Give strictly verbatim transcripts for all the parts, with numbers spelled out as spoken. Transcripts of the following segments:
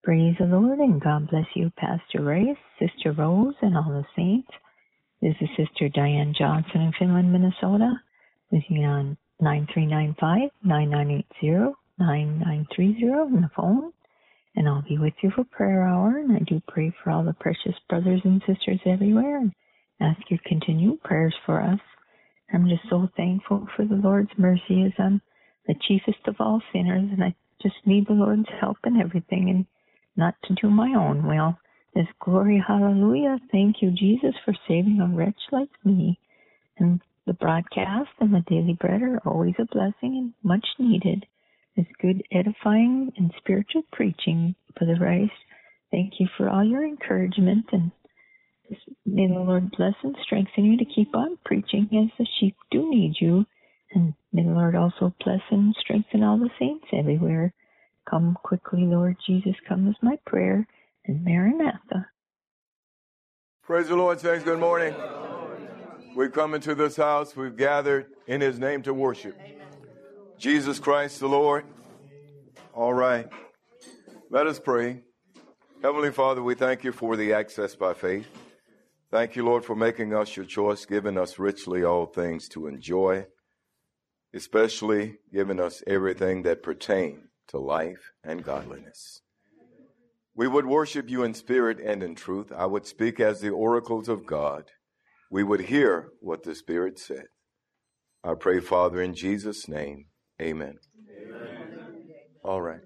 Praise the Lord and God bless you, Pastor Race, Sister Rose, and all the saints. This is Sister Diane Johnson in Finland, Minnesota, with you on nine three nine five, nine nine eight zero, nine nine three zero on the phone. And I'll be with you for prayer hour. And I do pray for all the precious brothers and sisters everywhere and ask you to continue prayers for us. I'm just so thankful for the Lord's mercy as I'm the chiefest of all sinners, and I just need the Lord's help in everything and not to do my own will. This glory, hallelujah. Thank you, Jesus, for saving a wretch like me. And the broadcast and the daily bread are always a blessing and much needed. It's good edifying and spiritual preaching, Brother Rice. Thank you for all your encouragement, and may the Lord bless and strengthen you to keep on preaching as the sheep do need you. And may the Lord also bless and strengthen all the saints everywhere. Come quickly, Lord Jesus, come is my prayer. And Maranatha. Praise the Lord, saints. Good morning. We've come into this house. We've gathered in His name to worship Jesus Christ the Lord. All right. Let us pray. Heavenly Father, we thank you for the access by faith. Thank you, Lord, for making us your choice, giving us richly all things to enjoy, especially giving us everything that pertains to life and godliness. We would worship you in spirit and in truth. I would speak as the oracles of God. We would hear what the Spirit said. I pray, Father, in Jesus' name, amen. Amen. All right.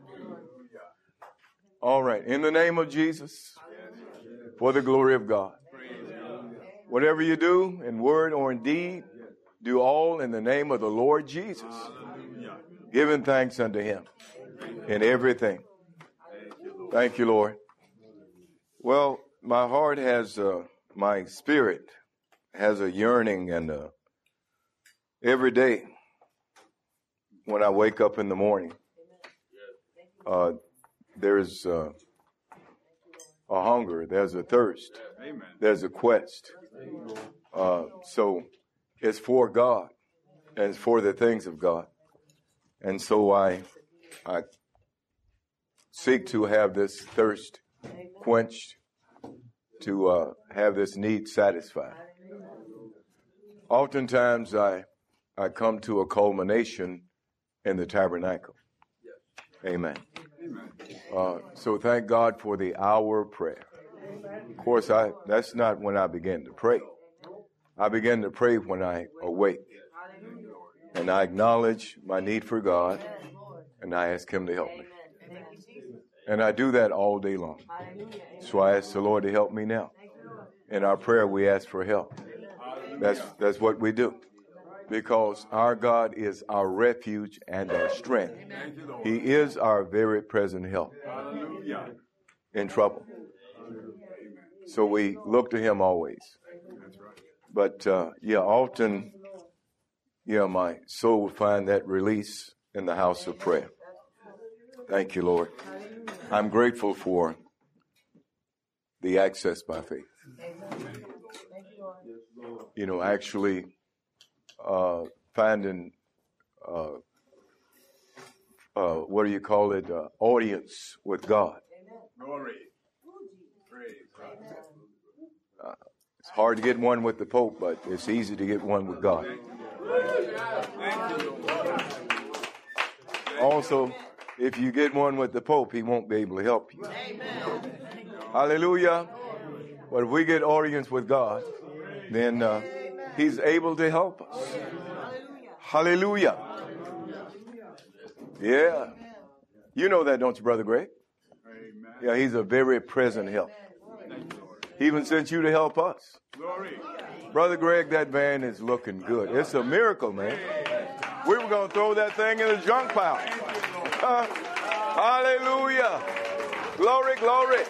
All right. In the name of Jesus, for the glory of God. Whatever you do in word or in deed, do all in the name of the Lord Jesus, giving thanks unto Him in everything. Thank you, Lord. Well, my heart has, uh, my spirit has a yearning, and uh, every day when I wake up in the morning, uh, there's uh, a hunger, there's a thirst, there's a quest. Uh, so it's for God, and it's for the things of God. And so I, I seek to have this thirst quenched, to uh, have this need satisfied. Oftentimes I, I come to a culmination in the tabernacle. Amen. Uh, so thank God for the hour of prayer. Of course, I that's not when I begin to pray. I begin to pray when I awake. And I acknowledge my need for God, and I ask Him to help me. And I do that all day long. So I ask the Lord to help me now. In our prayer, we ask for help. That's that's what we do. Because our God is our refuge and our strength. He is our very present help in trouble. So we look to Him always. But, uh, yeah, often, yeah, my soul will find that release in the house of prayer. Thank you, Lord. I'm grateful for the access by faith. You know, actually uh, finding, uh, uh, what do you call it, uh, audience with God. Uh, it's hard to get one with the Pope, but it's easy to get one with God. Also, if you get one with the Pope, he won't be able to help you. Hallelujah. But if we get audience with God, then uh, He's able to help us. Hallelujah. Yeah. You know that, don't you, Brother Greg? Yeah, He's a very present help. He even sent you to help us. Brother Greg, that van is looking good. It's a miracle, man. We were going to throw that thing in the junk pile. Uh, hallelujah. Glory, glory.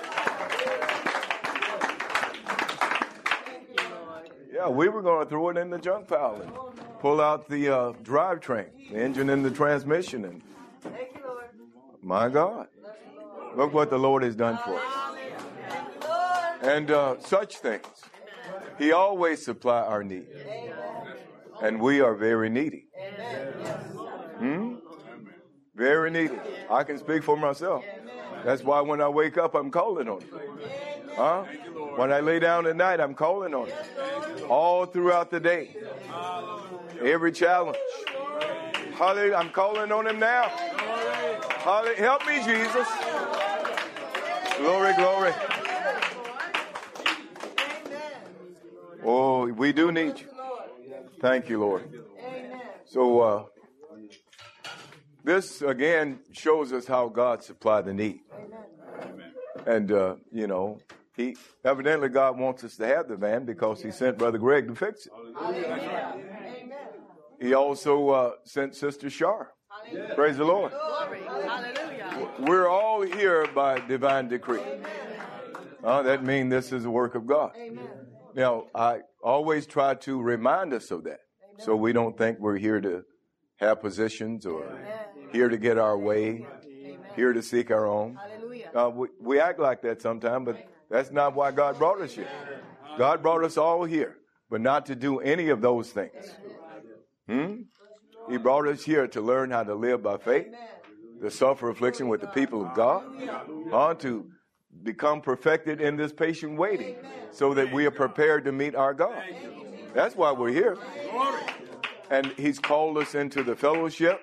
Yeah, we were going to throw it in the junk pile and pull out the uh, drivetrain, the engine and the transmission. And my God, look what the Lord has done for us. And uh, such things. He always supplies our need. And we are very needy. Hmm? Very needy. I can speak for myself. That's why when I wake up, I'm calling on him. Huh? When I lay down at night, I'm calling on him. All throughout the day. Every challenge. Hallelujah. I'm calling on him now. Hallelujah. Help me, Jesus. Glory, glory. Oh, we do need you. Thank you, Lord. So, uh, this again shows us how God supplied the need. And, uh, you know, he evidently God wants us to have the van because he sent Brother Greg to fix it. He also uh, sent Sister Shar. Praise the Lord. We're all here by divine decree. Uh, that means this is the work of God. Now, I always try to remind us of that so we don't think we're here to have positions or here to get our way, here to seek our own. Uh, we, we act like that sometimes, but that's not why God brought us here. God brought us all here, but not to do any of those things. Hmm? He brought us here to learn how to live by faith, to suffer affliction with the people of God, uh, to become perfected in this patient waiting so that we are prepared to meet our God. That's why we're here. And he's called us into the fellowship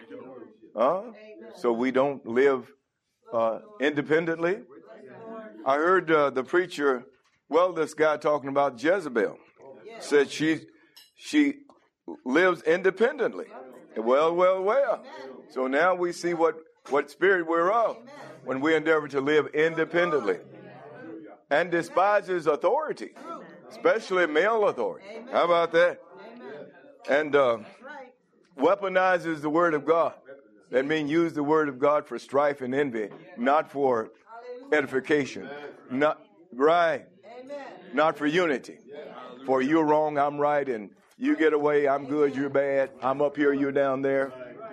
uh, so we don't live uh, independently. I heard uh, the preacher, well, this guy talking about Jezebel, said she she lives independently. Well, well, well. So now we see what, what spirit we're of when we endeavor to live independently and despises authority, especially male authority. How about that? And uh, weaponizes the word of God. That means use the word of God for strife and envy, not for edification. Not right. Not for unity. For you're wrong, I'm right, and you get away, I'm good, you're bad. I'm up here, you're down there.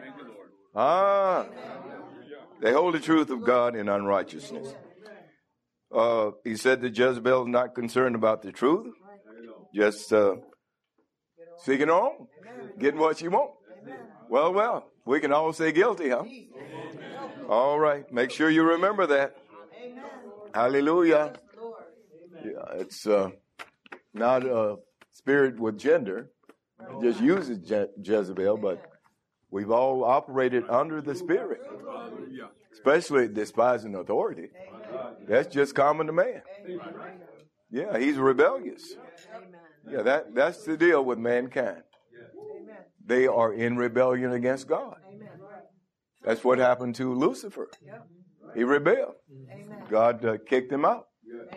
Ah. They hold the truth of God in unrighteousness. Uh, he said that Jezebel is not concerned about the truth. Just uh, seeking her own. Getting what she wants. Well, well, we can all say guilty, huh? All right. Make sure you remember that. Hallelujah. Yeah, it's uh, not a spirit with gender. It just uses Je- Jezebel, but we've all operated under the spirit, especially despising authority. That's just common to man. Yeah, he's rebellious. Yeah, that, that's the deal with mankind. They are in rebellion against God. That's what happened to Lucifer. He rebelled. God uh, kicked him out.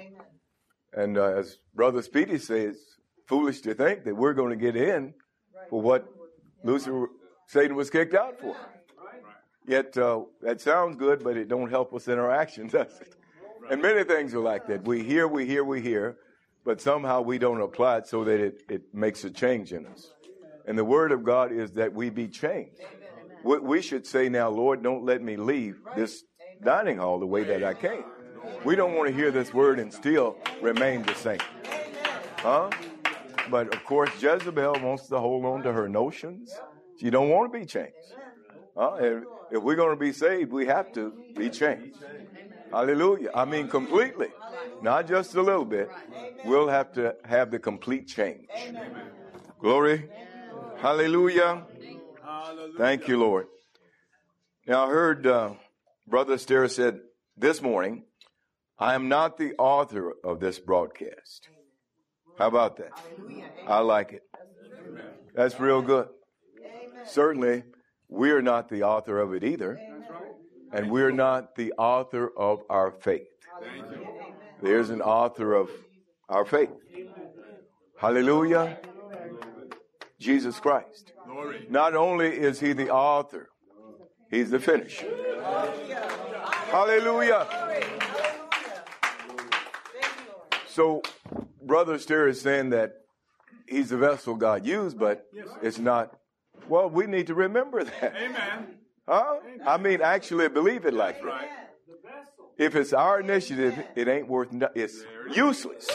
And uh, as Brother Speedy says, foolish to think that we're going to get in for what Lucifer, Satan was kicked out for. Yet uh, that sounds good, but it don't help us in our actions, does it? And many things are like that. We hear, we hear, we hear, but somehow we don't apply it so that it, it makes a change in us. And the word of God is that we be changed. We, we should say now, Lord, don't let me leave this dining hall the way that I came. We don't want to hear this word and still remain the same. Huh? But of course, Jezebel wants to hold on to her notions. She don't want to be changed. Huh? If, if we're going to be saved, we have to be changed. Hallelujah. I mean, completely. Not just a little bit. We'll have to have the complete change. Glory. Hallelujah. Thank you, Lord. Now, I heard uh, Brother Stera said this morning, I am not the author of this broadcast. How about that? I like it. That's real good. Certainly, we're not the author of it either. And we're not the author of our faith. There's an author of our faith. Hallelujah. Jesus Christ. Not only is he the author, he's the finisher. Hallelujah. So, Brother Steer is saying that he's the vessel God used, but it's not. Well, we need to remember that. Amen. Huh? I mean, actually believe it like that. If it's our initiative, it ain't worth no- it's useless.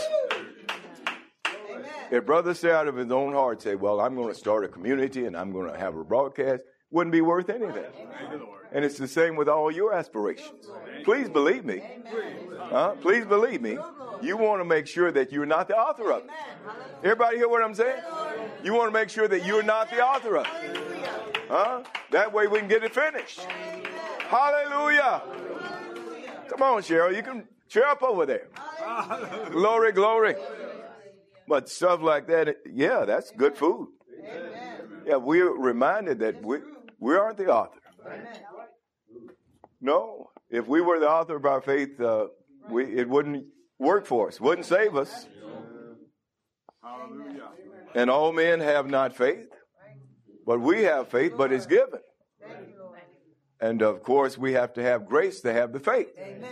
If Brother Steer out of his own heart say, well, I'm going to start a community and I'm going to have a broadcast, wouldn't be worth anything. And it's the same with all your aspirations. Please believe me. Huh? Please believe me. You want to make sure that you're not the author of it. Everybody hear what I'm saying? You want to make sure that you're not the author of it. Huh? That way we can get it finished. Hallelujah. Come on, Cheryl. You can cheer up over there. Glory, glory. But stuff like that, yeah, that's good food. Yeah, we're reminded that we, we aren't the author. No, if we were the author of our faith, uh, we, it wouldn't work for us, wouldn't save us. And all men have not faith, but we have faith, but it's given. And of course, we have to have grace to have the faith.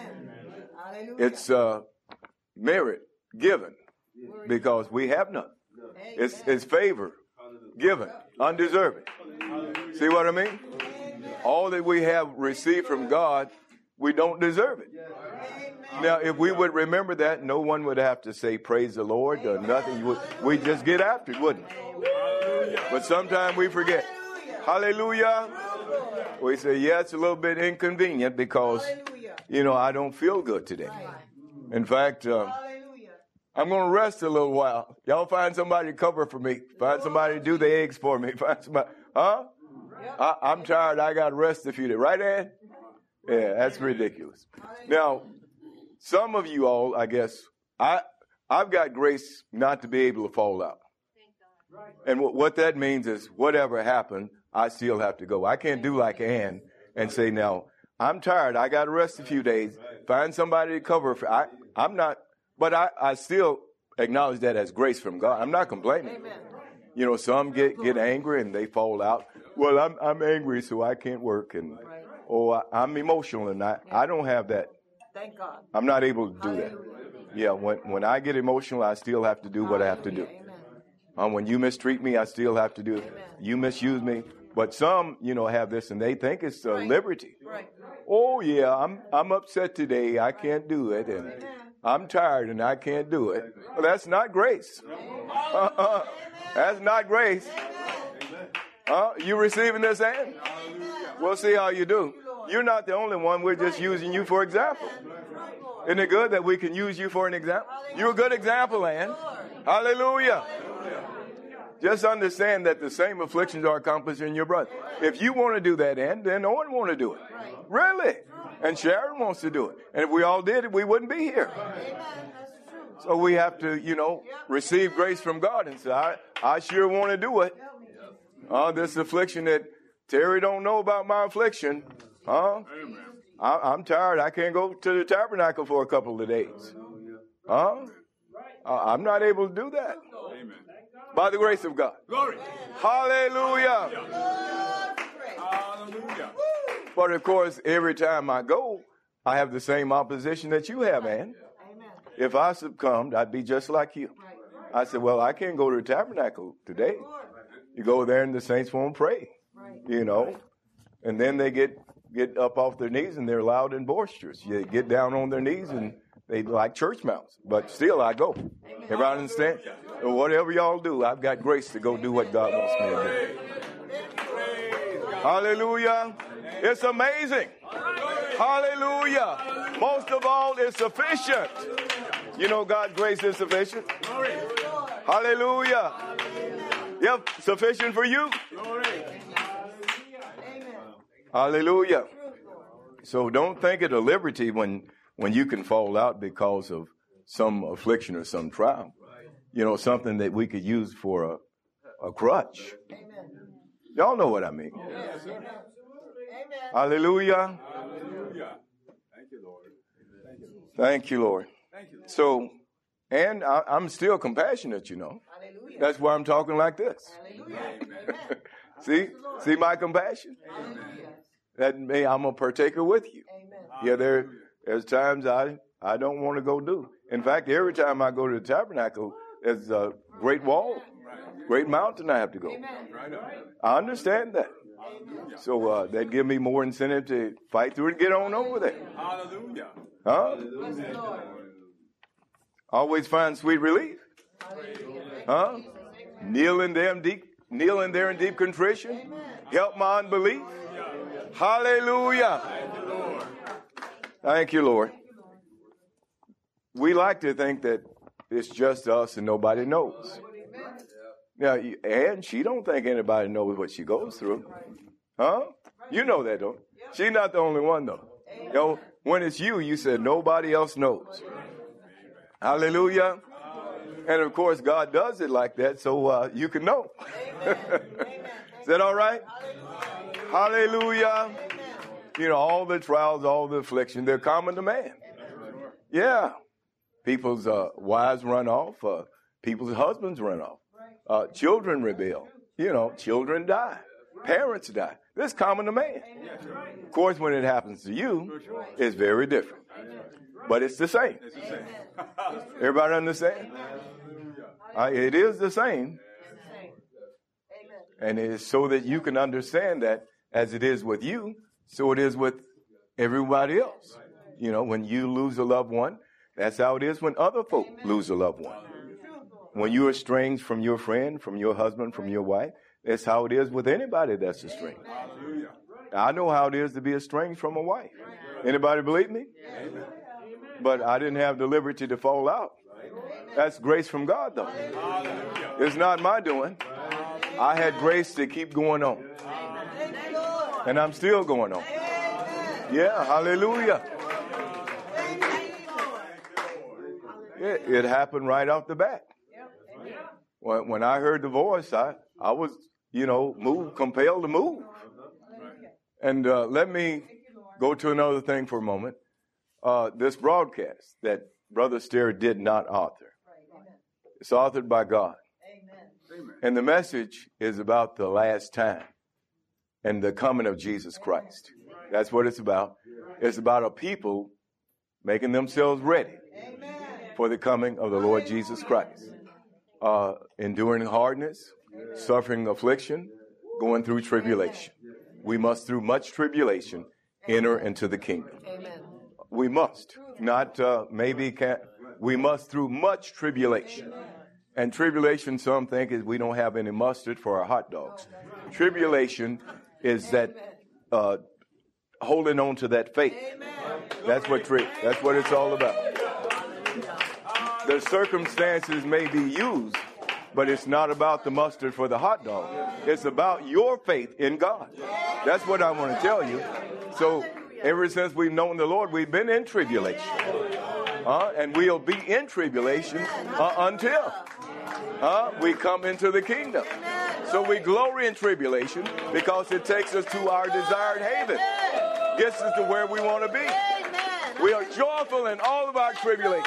It's uh, merit given because we have none. It's, it's favor given, undeserved. See what I mean? All that we have received from God, we don't deserve it. Now, if we would remember that, no one would have to say, praise the Lord, or nothing. We just get after it, wouldn't we? But sometimes we forget. Hallelujah. We say, yeah, it's a little bit inconvenient because, you know, I don't feel good today. In fact, uh, I'm going to rest a little while. Y'all find somebody to cover for me. Find somebody to do the eggs for me. Find somebody. Huh? I, I'm tired. I got to rest a few days. Right, Ann? Yeah, that's ridiculous. Now, some of you all, I guess, I, I've got grace not to be able to fall out. And w- what that means is whatever happened, I still have to go. I can't do like Ann and say, now, I'm tired. I got to rest a few days. Find somebody to cover for. I, I'm not, but I, I still acknowledge that as grace from God. I'm not complaining. Amen. You know, some get, get angry and they fall out. Well, I'm I'm angry, so I can't work. And, oh, I, I'm emotional, and I, I don't have that. Thank God. I'm not able to do that. Yeah, when, when I get emotional, I still have to do what I have to do. Um, when you mistreat me, I still have to do it. You misuse me. But some, you know, have this, and they think it's uh, liberty. Oh, yeah, I'm I'm upset today. I can't do it. And I'm tired, and I can't do it. Well, that's not grace. Uh-uh. That's not grace. Uh, you receiving this, Ann? We'll see how you do. You're not the only one. We're just using you for example. Isn't it good that we can use you for an example? You're a good example, Ann. Hallelujah. Just understand that the same afflictions are accomplished in your brother. If you want to do that, Ann, then no one want to do it. Really? And Sharon wants to do it. And if we all did it, we wouldn't be here. So we have to, you know, receive grace from God and say, I, I sure want to do it. Uh, this affliction that Terry don't know about my affliction. Huh? I, I'm tired. I can't go to the tabernacle for a couple of days. Huh? Uh, I'm not able to do that. By the grace of God. Glory. Hallelujah. Hallelujah. But of course, every time I go, I have the same opposition that you have, Ann. If I succumbed, I'd be just like you. I said, well, I can't go to the tabernacle today. You go there and the saints won't pray, you know. And then they get, get up off their knees and they're loud and boisterous. You get down on their knees and they like church mouse. But still, I go. Everybody understand? Whatever y'all do, I've got grace to go do what God wants me to do. Hallelujah. It's amazing. Hallelujah. Most of all, it's sufficient. You know God's grace is sufficient. Hallelujah. Yep, sufficient for you. Hallelujah. So don't think it a liberty when, when you can fall out because of some affliction or some trial. You know, something that we could use for a, a crutch. Y'all know what I mean. Hallelujah. Thank you, Lord. Thank you, Lord. So, and I, I'm still compassionate, you know. That's why I'm talking like this. see, see my compassion? That may, I'm a partaker with you. Yeah, there, there's times I, I don't want to go do. In fact, every time I go to the tabernacle, there's a great wall, great mountain I have to go. I understand that. So uh, that give me more incentive to fight through it and get on over there. Hallelujah. Huh? Always find sweet relief. Huh? Kneeling there in deep, kneeling there in deep contrition. Help my unbelief. Hallelujah. Thank you, Lord. We like to think that it's just us and nobody knows. Now, and she don't think anybody knows what she goes through. Huh? You know that, don't you? She's not the only one, though. You know, when it's you, you said nobody else knows. Hallelujah. And, of course, God does it like that so uh, you can know. Is that all right? Hallelujah. You know, all the trials, all the affliction, they're common to man. Yeah. People's uh, wives run off. Uh, people's husbands run off. Uh, children rebel. You know, children die. Parents die. This is common to man. Of course, when it happens to you, it's very different. But it's the same. Everybody understand? Uh, it is the same. And it's so that you can understand that as it is with you, so it is with everybody else. You know, when you lose a loved one, that's how it is when other folk lose a loved one. When you're estranged from your friend, from your husband, from your wife, that's how it is with anybody that's estranged. I know how it is to be estranged from a wife. Anybody believe me? But I didn't have the liberty to fall out. That's grace from God, though. It's not my doing. I had grace to keep going on. And I'm still going on. Yeah, hallelujah. It, it happened right off the bat. When, when I heard the voice, I, I was, you know, moved, compelled to move. And uh, let me go to another thing for a moment. Uh, this broadcast that Brother Stair did not author. It's authored by God. And the message is about the last time and the coming of Jesus Christ. That's what it's about. It's about a people making themselves ready for the coming of the Lord Jesus Christ. Uh, enduring hardness, suffering affliction, going through tribulation. We must, through much tribulation, enter into the kingdom. Amen. We must. Not uh, maybe can we must through much tribulation. And tribulation, some think, is we don't have any mustard for our hot dogs. Tribulation is that uh, holding on to that faith. That's what tri- that's what it's all about. The circumstances may be used, but it's not about the mustard for the hot dog. It's about your faith in God. That's what I want to tell you. So ever since we've known the Lord, we've been in tribulation. Uh, and we'll be in tribulation uh, until uh, we come into the kingdom. So we glory in tribulation because it takes us to our desired haven. Gets us to where we want to be. We are joyful in all of our tribulation.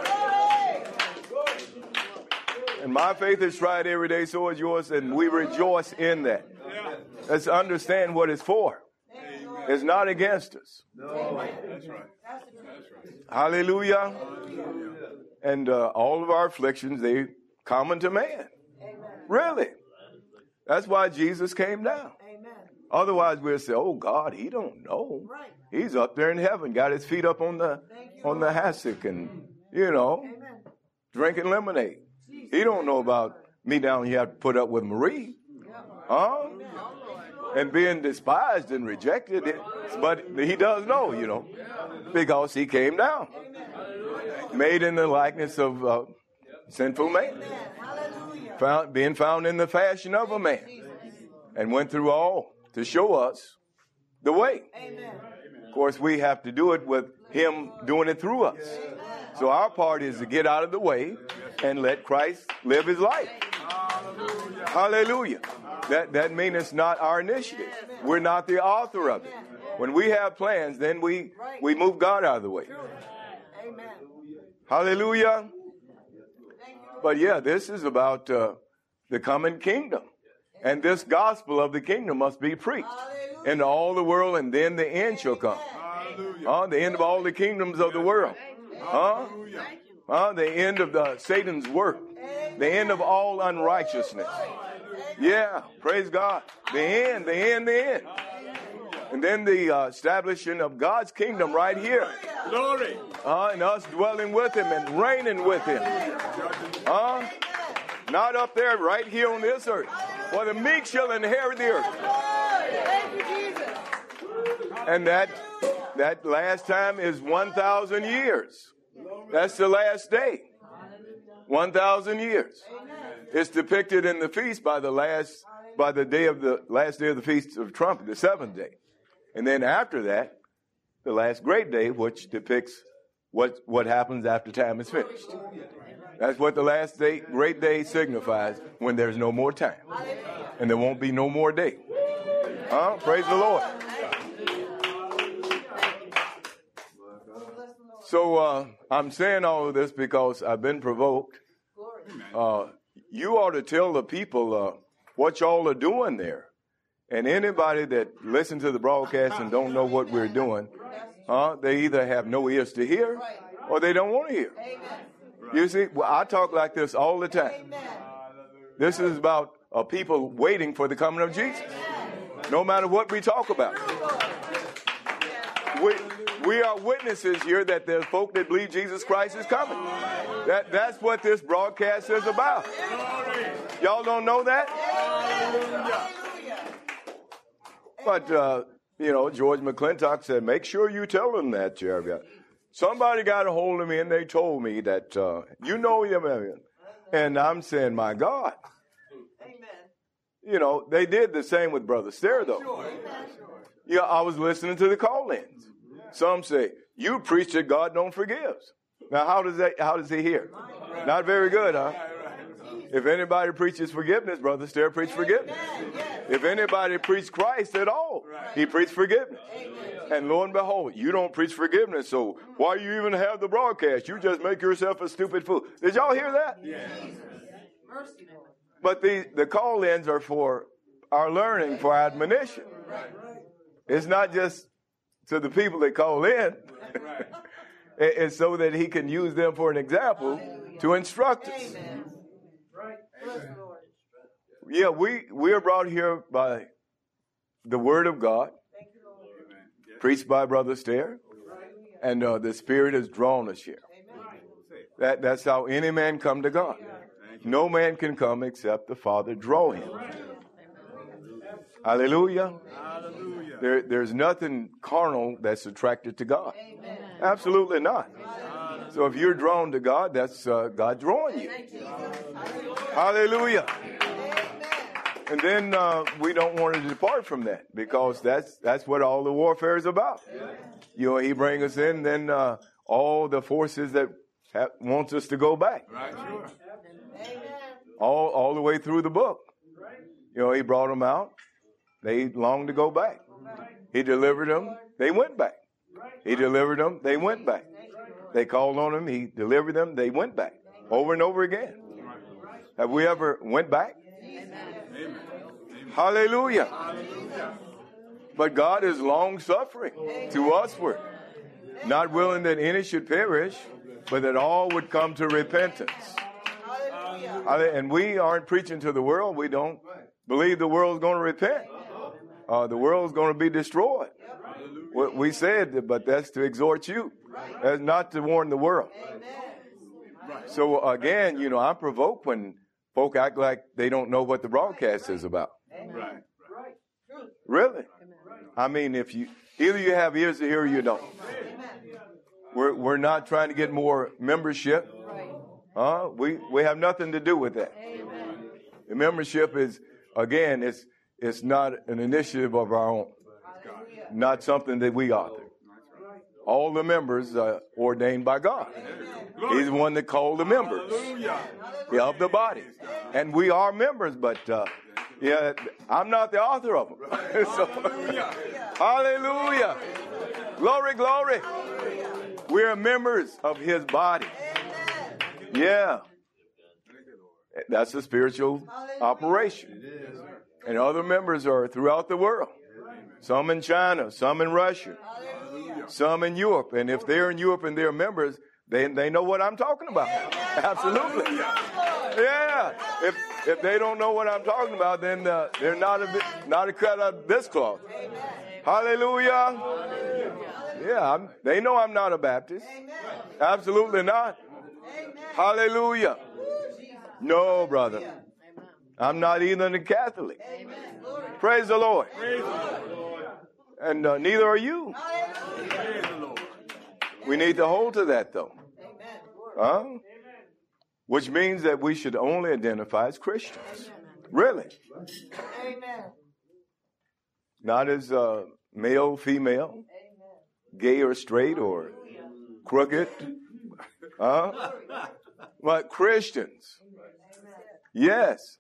And my faith is tried every day, so is yours, and we rejoice in that. Let's understand what it's for. It's not against us. No, that's right. Hallelujah. And uh, all of our afflictions, they common to man. Really. That's why Jesus came down. Otherwise, we'll say, "Oh God, he don't know. He's up there in heaven, got his feet up on the on the hassock, and you know, drinking lemonade. He don't know about me down here. Have to put up with Marie, huh? And being despised and rejected. But he does know, you know, because he came down, made in the likeness of uh, sinful man, found being found in the fashion of a man, and went through all to show us the way. Of course, we have to do it with him doing it through us. So our part is to get out of the way and let Christ live his life. Hallelujah. Hallelujah. That, that means it's not our initiative. We're not the author of it. When we have plans, then we, we move God out of the way. Hallelujah. But yeah, this is about uh, the coming kingdom. And this gospel of the kingdom must be preached into all the world, and then the end shall come. Uh, the end of all the kingdoms of the world. Huh? Uh, the end of the Satan's work. The end of all unrighteousness. Yeah, praise God. The end, the end, the end. And then the uh, establishing of God's kingdom right here. Glory. Uh, and us dwelling with him and reigning with him. Uh, not up there, right here on this earth. For the meek shall inherit the earth. And that that last time is one thousand years. That's the last day. one thousand years. It's depicted in the feast by the last by the day of the last day of the Feast of Trumpet, the seventh day. And then after that, the last great day, which depicts what what happens after time is finished. That's what the last day, great day signifies, when there's no more time. And there won't be no more day. Huh? Praise the Lord. So uh, I'm saying all of this because I've been provoked. Uh, you ought to tell the people uh, what y'all are doing there. And anybody that listens to the broadcast and don't know what we're doing, uh, they either have no ears to hear or they don't want to hear. You see, well, I talk like this all the time. This is about uh, people waiting for the coming of Jesus. No matter what we talk about. We, we are witnesses here that there's folk that believe Jesus Christ is coming. That, that's what this broadcast is about. Y'all don't know that? But, uh, you know, George McClintock said, make sure you tell them that, Jerry. Somebody got a hold of me and they told me that, uh, you know him. And I'm saying, my God. You know, they did the same with Brother Stair, though. Yeah, I was listening to the call-ins. Some say, you preach that God don't forgive. Now, how does that, how does he hear? Not very good, huh? If anybody preaches forgiveness, Brother Stair preached forgiveness. If anybody preached Christ at all, he preached forgiveness. And lo and behold, you don't preach forgiveness, so why you even have the broadcast? You just make yourself a stupid fool. Did y'all hear that? Yes. But the, the call-ins are for our learning, for our admonition. It's not just to the people that call in. It's so that he can use them for an example to instruct us. Yeah, we, we are brought here by the Word of God, preached by Brother Stair, and uh, the Spirit has drawn us here. That, that's how any man come to God. No man can come except the Father draw him. Hallelujah. There, there's nothing carnal that's attracted to God. Absolutely not. So if you're drawn to God, that's uh, God drawing you. Hallelujah. And then uh, we don't want to depart from that, because that's that's what all the warfare is about. You know, he brings us in, then uh, all the forces that have, wants us to go back. All all the way through the book. You know, he brought them out. They longed to go back. He delivered them. They went back. He delivered them. They went back. They called on him. He delivered them. They went back. Over and over again. Have we ever went back? Amen. Hallelujah. But God is long-suffering to usward, not willing that any should perish, but that all would come to repentance. And we aren't preaching to the world. We don't believe the world's going to repent. Uh, the world's going to be destroyed. We said, but that's to exhort you. That's not to warn the world. So again, you know, I'm provoked when folk act like they don't know what the broadcast is about. Really? I mean, if you either you have ears to hear or you don't. We're we're not trying to get more membership. Uh, we we have nothing to do with that. The membership is, again, it's it's not an initiative of our own. Not something that we author. All the members are ordained by God. He's the one that called the members of the body. And we are members, but uh, yeah, I'm not the author of them. So, hallelujah. Glory, glory. We're members of his body. Yeah. That's a spiritual operation. And other members are throughout the world. Some in China, some in Russia, some in Europe. And if they're in Europe and they're members, they they know what I'm talking about. Absolutely. Yeah. If if they don't know what I'm talking about, then uh, they're not a bit, not a cut out of this cloth. Hallelujah. Yeah, I'm, they know I'm not a Baptist. Absolutely not. Hallelujah. No, brother. I'm not even a Catholic. Praise the Lord. And uh, neither are you. We need to hold to that, though. Huh? Which means that we should only identify as Christians. Really. Not as uh, male, female, gay or straight or crooked. Huh? But Christians. Yes.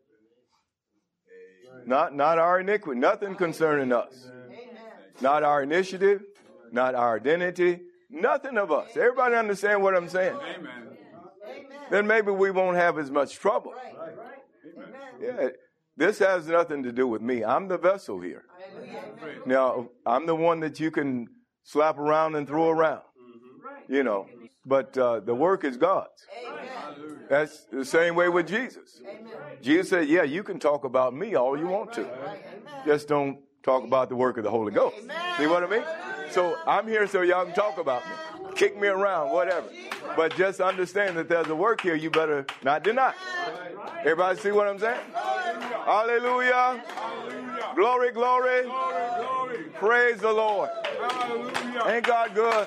Not, not our iniquity. Nothing concerning us. Not our initiative. Not our identity. Nothing of us. Everybody understand what I'm saying? Amen. Then maybe we won't have as much trouble. Yeah, this has nothing to do with me. I'm the vessel here. Now, I'm the one that you can slap around and throw around, you know. But uh, the work is God's. That's the same way with Jesus. Jesus said, yeah, you can talk about me all you want to. Just don't talk about the work of the Holy Ghost. See what I mean? So I'm here so y'all can talk about me. Kick me around, whatever. But just understand that there's a work here you better not deny. Everybody see what I'm saying? Hallelujah. Hallelujah. Glory, glory. Glory, glory. Praise the Lord. Hallelujah. Ain't God good?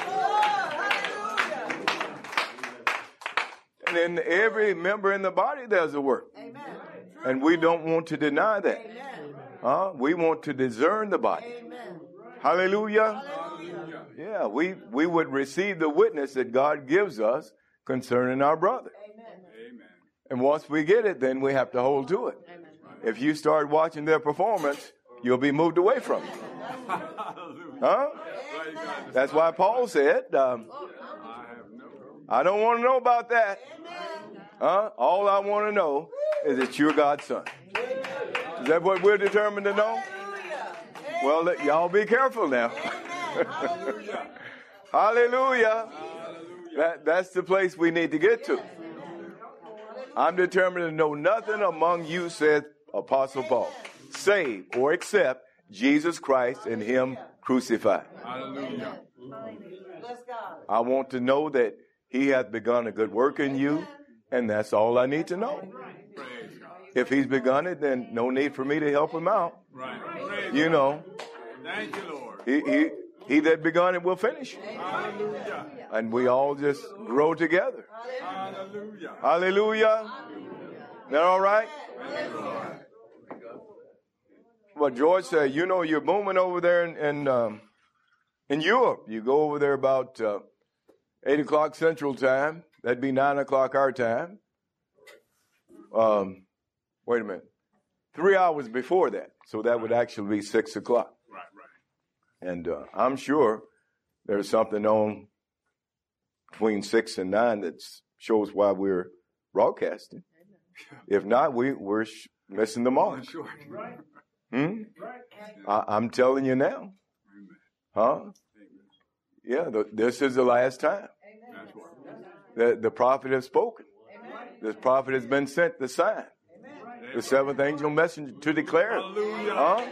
And in every member in the body, there's a work. Amen. And we don't want to deny that. Huh? We want to discern the body. Amen. Hallelujah. Hallelujah. Yeah, we, we would receive the witness that God gives us concerning our brother. Amen. And once we get it, then we have to hold to it. Amen. If you start watching their performance, you'll be moved away from it. Huh? That's why Paul said, um, I don't want to know about that. Huh? All I want to know is that you're God's son. Is that what we're determined to know? Well, let, y'all be careful now. Hallelujah. Hallelujah. That, that's the place we need to get to. I'm determined to know nothing among you, said Apostle Paul, save or accept Jesus Christ and him crucified. Hallelujah. I want to know that he hath begun a good work in you, and that's all I need to know. If he's begun it, then no need for me to help him out. Right. You know. Thank you, Lord. He, he, he that begun it will finish it. Hallelujah. And we all just grow together. Hallelujah. Hallelujah. Is that all right? Well, George said, you know, you're booming over there in in, um, in Europe. You go over there about uh, eight o'clock Central Time. That'd be nine o'clock our time. Um. Wait a minute. Three hours before that. So that would actually be six o'clock. Right, right. And uh, I'm sure there's something on between six and nine that shows why we're broadcasting. If not, we, we're sh- missing the mark. Sure. Right. Hmm? Right. I, I'm telling you now. Huh? Yeah, the, this is the last time. The, the prophet has spoken. This prophet has been sent the sign. The seventh angel messenger to declare huh?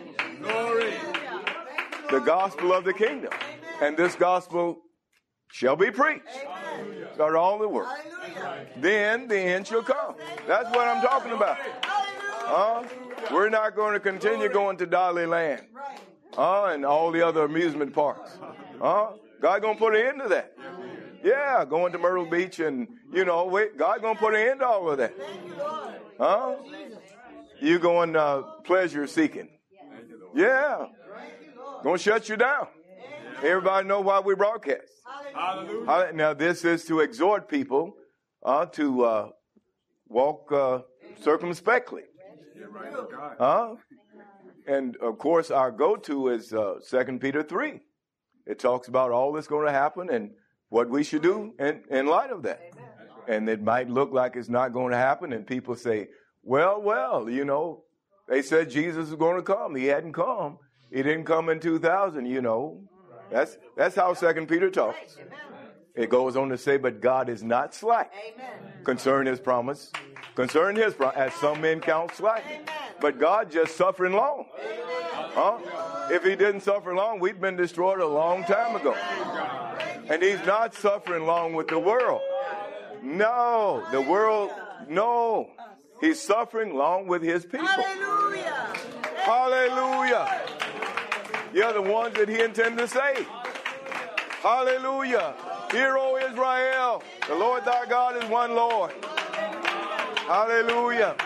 the gospel of the kingdom. And this gospel shall be preached throughout all the world. Then the end shall come. That's what I'm talking about. Huh? We're not going to continue going to Dollyland huh? and all the other amusement parks. Huh? God going to put an end to that. Yeah, going to Myrtle Beach and, you know, wait, God going to put an end to all of that. Huh? You going uh, pleasure seeking. Yeah. Going to shut you down. Everybody know why we broadcast. Hallelujah. Now, this is to exhort people uh, to uh, walk uh, circumspectly. Huh? And, of course, our go-to is uh, Second Peter three. It talks about all that's going to happen and what we should do in, in light of that. And it might look like it's not going to happen, and people say, well, well, you know, they said Jesus is going to come. He hadn't come. He didn't come in two thousand, you know. That's that's how Second Peter talks. It goes on to say, but God is not slack concerning his promise, concerning his promise, as some men count slackness. But God just suffering long. Huh? If he didn't suffer long, we'd been destroyed a long time ago. And he's not suffering long with the world. No, the world, no. He's suffering long with his people. Hallelujah. Hallelujah. Yeah, the ones that he intended to save. Hallelujah. Hear, O Israel, the Lord thy God is one Lord. Hallelujah.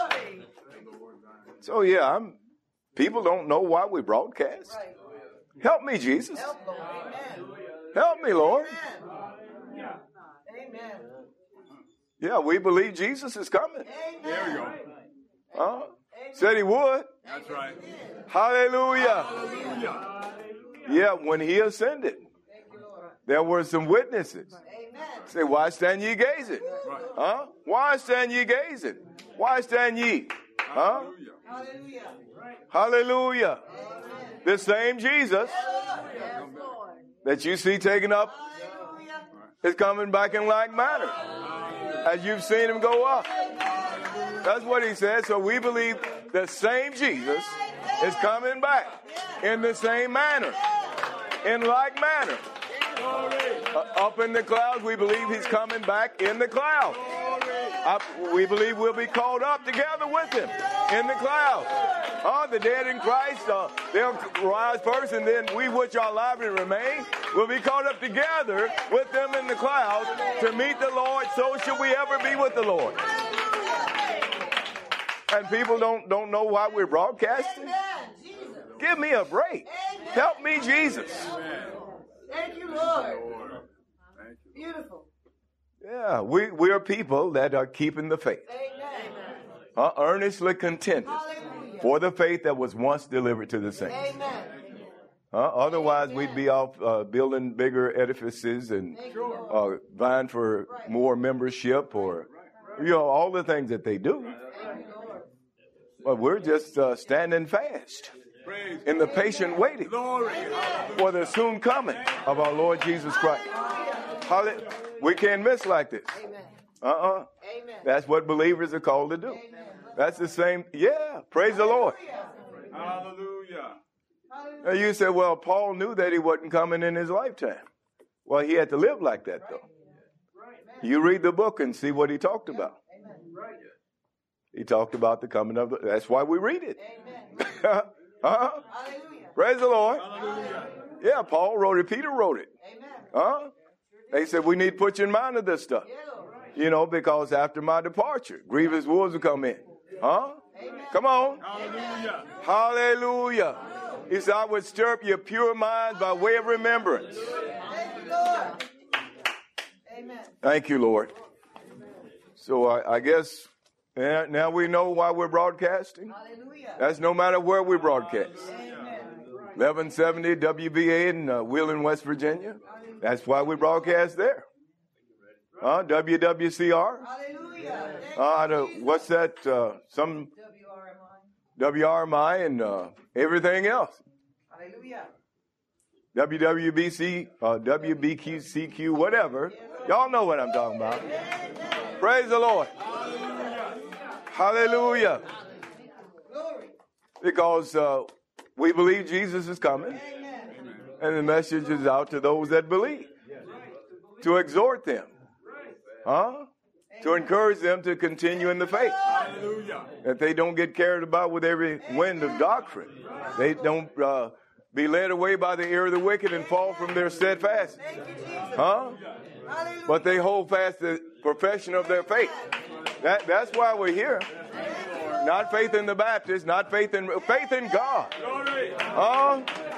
So yeah, I'm, people don't know why we broadcast. Help me, Jesus. Help me, Lord. Amen. Yeah, we believe Jesus is coming. There we go. Huh? Said he would. That's right. Hallelujah. Hallelujah. Yeah, when he ascended, there were some witnesses. Say, why stand ye gazing? Huh? Why stand ye gazing? Why stand ye? Huh? Hallelujah. Hallelujah. The same Jesus that you see taken up is coming back in like manner as you've seen him go up. That's what he said. So we believe the same Jesus is coming back in the same manner, in like manner. Uh, up in the clouds, we believe he's coming back in the clouds. Up, we believe we'll be caught up together with him in the clouds. Uh, the dead in Christ, uh, they'll rise first, and then we which are alive and remain will be caught up together with them in the clouds to meet the Lord. So should we ever be with the Lord. And people don't, don't know why we're broadcasting. Give me a break. Help me, Jesus. Thank you, Lord. Beautiful. Yeah, we, we are people that are keeping the faith. Amen. Uh, earnestly contended Hallelujah. for the faith that was once delivered to the saints. Amen. Uh, otherwise, we'd be off uh, building bigger edifices and uh, vying for more membership or, you know, all the things that they do. But we're just uh, standing fast in the patient waiting for the soon coming of our Lord Jesus Christ. Hallelujah. We can't miss like this. Uh-uh. That's what believers are called to do. That's the same. Yeah. Praise the Lord. Hallelujah. Now you say, well, Paul knew that he wasn't coming in his lifetime. Well, he had to live like that, though. You read the book and see what he talked about. He talked about the coming of the, that's why we read it. uh-huh. Praise the Lord. Hallelujah. Yeah, Paul wrote it. Peter wrote it. Huh? They said, we need to put you in mind of this stuff. You know, because after my departure, grievous wolves will come in. Huh? Come on. Hallelujah. Hallelujah. He said, I would stir up your pure minds by way of remembrance. Thank you, Lord. Amen. Thank you, Lord. So I, I guess yeah, now we know why we're broadcasting. Hallelujah. That's no matter where we broadcast. Amen. eleven seventy W B A in uh, Wheeling, West Virginia. That's why we broadcast there. Uh, W W C R. Hallelujah. Uh, the, what's that? Uh, some W R M I and uh, everything else. Hallelujah. W W B C, uh, W B Q C Q, whatever. Y'all know what I'm talking about. Praise the Lord. Hallelujah. Glory. Because uh, we believe Jesus is coming. And the message is out to those that believe. To exhort them. Huh? To encourage them to continue in the faith. That they don't get carried about with every wind of doctrine. They don't uh, be led away by the ear of the wicked and fall from their steadfast. Huh? But they hold fast the profession of their faith. That, that's why we're here. Not faith in the Baptist, not faith in faith in God. Huh?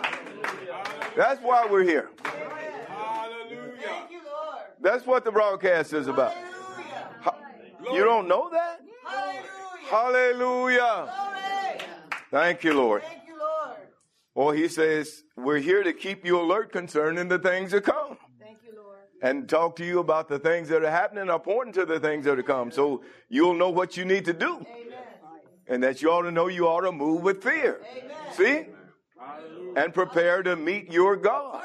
That's why we're here. That's what the broadcast is about. You don't know that? Hallelujah. Thank you, Lord. Well, he says, we're here to keep you alert concerning the things that come. And talk to you about the things that are happening are pointing to the things that are come. So you'll know what you need to do. And that you ought to know you ought to move with fear. See? And prepare to meet your God.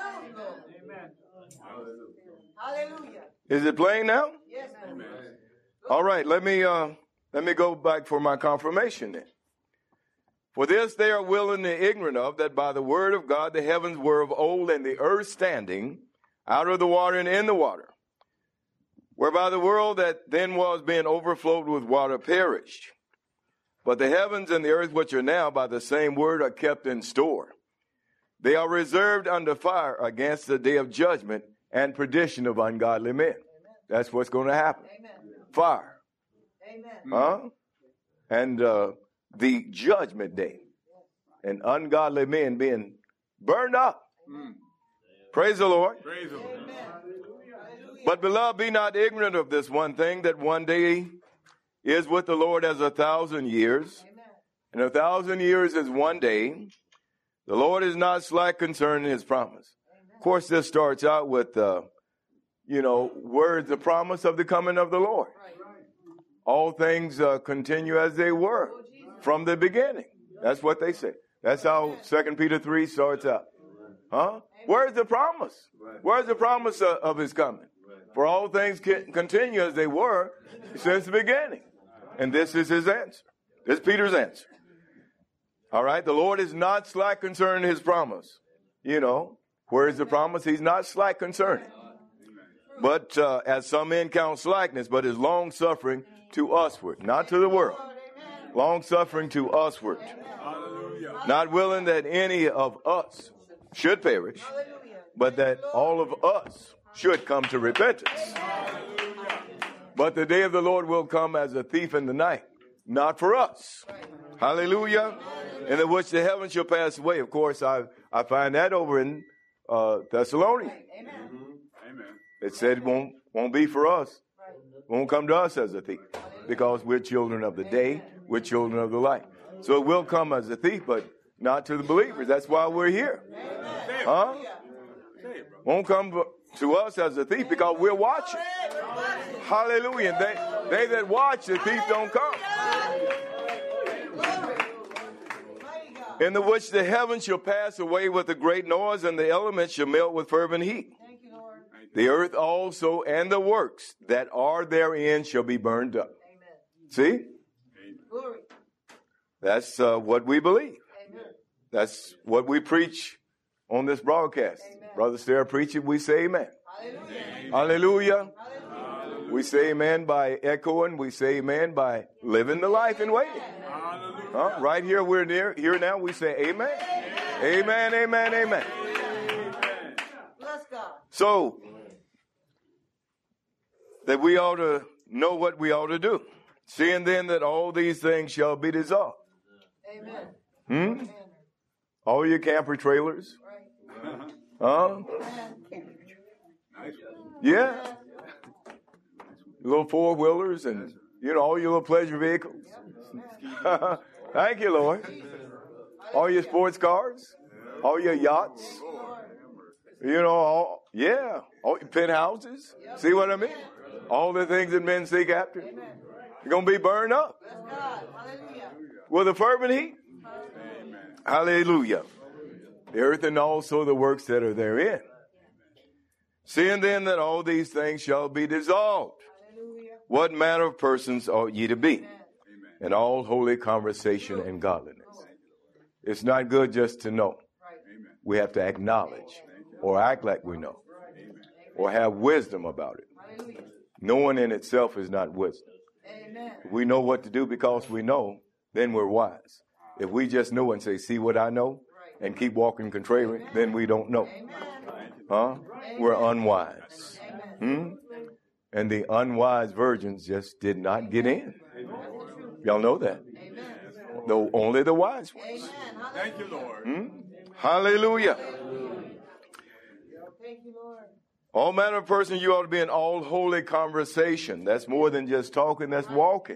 Hallelujah. Is it playing now? Yes, Amen. All right, let me uh, let me go back for my confirmation then. For this they are willing and ignorant of, that by the word of God the heavens were of old, and the earth standing out of the water and in the water, whereby the world that then was being overflowed with water perished. But the heavens and the earth which are now by the same word are kept in store, They are reserved under fire against the day of judgment and perdition of ungodly men. That's what's going to happen. Amen. Fire. Amen. Huh? And uh, the judgment day. And ungodly men being burned up. Mm. Praise the Lord. Praise the Lord. But beloved, be not ignorant of this one thing, that one day is with the Lord as a thousand years. Amen. And a thousand years is one day. The Lord is not slack concerning his promise. Amen. Of course, this starts out with, uh, you know, words, the promise of the coming of the Lord. Right. All things uh, continue as they were from the beginning. That's what they say. That's how Second Peter three starts out. Huh? Where's the promise? Where's the promise of, of his coming? For all things can continue as they were since the beginning. And this is his answer. This is Peter's answer. All right? The Lord is not slack concerning his promise. You know, where is the promise? He's not slack concerning. But uh, as some men count slackness, but is long suffering to usward, not to the world. Long suffering to usward. Hallelujah. Not willing that any of us should perish, but that all of us should come to repentance. But the day of the Lord will come as a thief in the night, not for us. Hallelujah. In the which the heavens shall pass away. Of course, I I find that over in uh, Thessalonians. Amen. It said it won't, won't be for us. Won't come to us as a thief. Because we're children of the day. We're children of the light. So it will come as a thief, but not to the believers. That's why we're here. Huh? Won't come to us as a thief because we're watching. Hallelujah. They, they that watch, the thief don't come. In the which the heavens shall pass away with a great noise, and the elements shall melt with fervent heat. Thank you, Lord. The earth also and the works that are therein shall be burned up. Amen. See? Glory. That's uh, what we believe. Amen. That's what we preach on this broadcast. Amen. Brother Sarah preach it, we say amen. Hallelujah. Hallelujah. Hallelujah. We say amen by echoing. We say amen by living the life and waiting. Huh? Right here, we're near. Here now, we say amen. Amen, amen, amen. Bless God. So, that we ought to know what we ought to do. Seeing then that all these things shall be dissolved. Amen. Hmm? Amen. All your camper trailers. Right. Huh? Amen. Yeah. Little four-wheelers and, you know, all your little pleasure vehicles. Thank you, Lord. All your sports cars. All your yachts. You know, all, yeah. All your penthouses. See what I mean? All the things that men seek after. You're going to be burned up. Bless God. Hallelujah. With a fervent heat. Hallelujah. The earth and also the works that are therein. Seeing then that all these things shall be dissolved. Hallelujah. What manner of persons ought ye to be? In all holy conversation and godliness. It's not good just to know. Right. We have to acknowledge or act like we know or have wisdom about it. Hallelujah. Knowing in itself is not wisdom. Amen. If we know what to do because we know, then we're wise. If we just know and say, see what I know, and keep walking contrary, then we don't know. Huh? We're unwise. Hmm? And the unwise virgins just did not get in. Y'all know that. Though only the wise ones. Thank you, Lord. Hmm? Hallelujah. Thank you, Lord. All manner of person, you ought to be in all holy conversation. That's more than just talking, that's walking.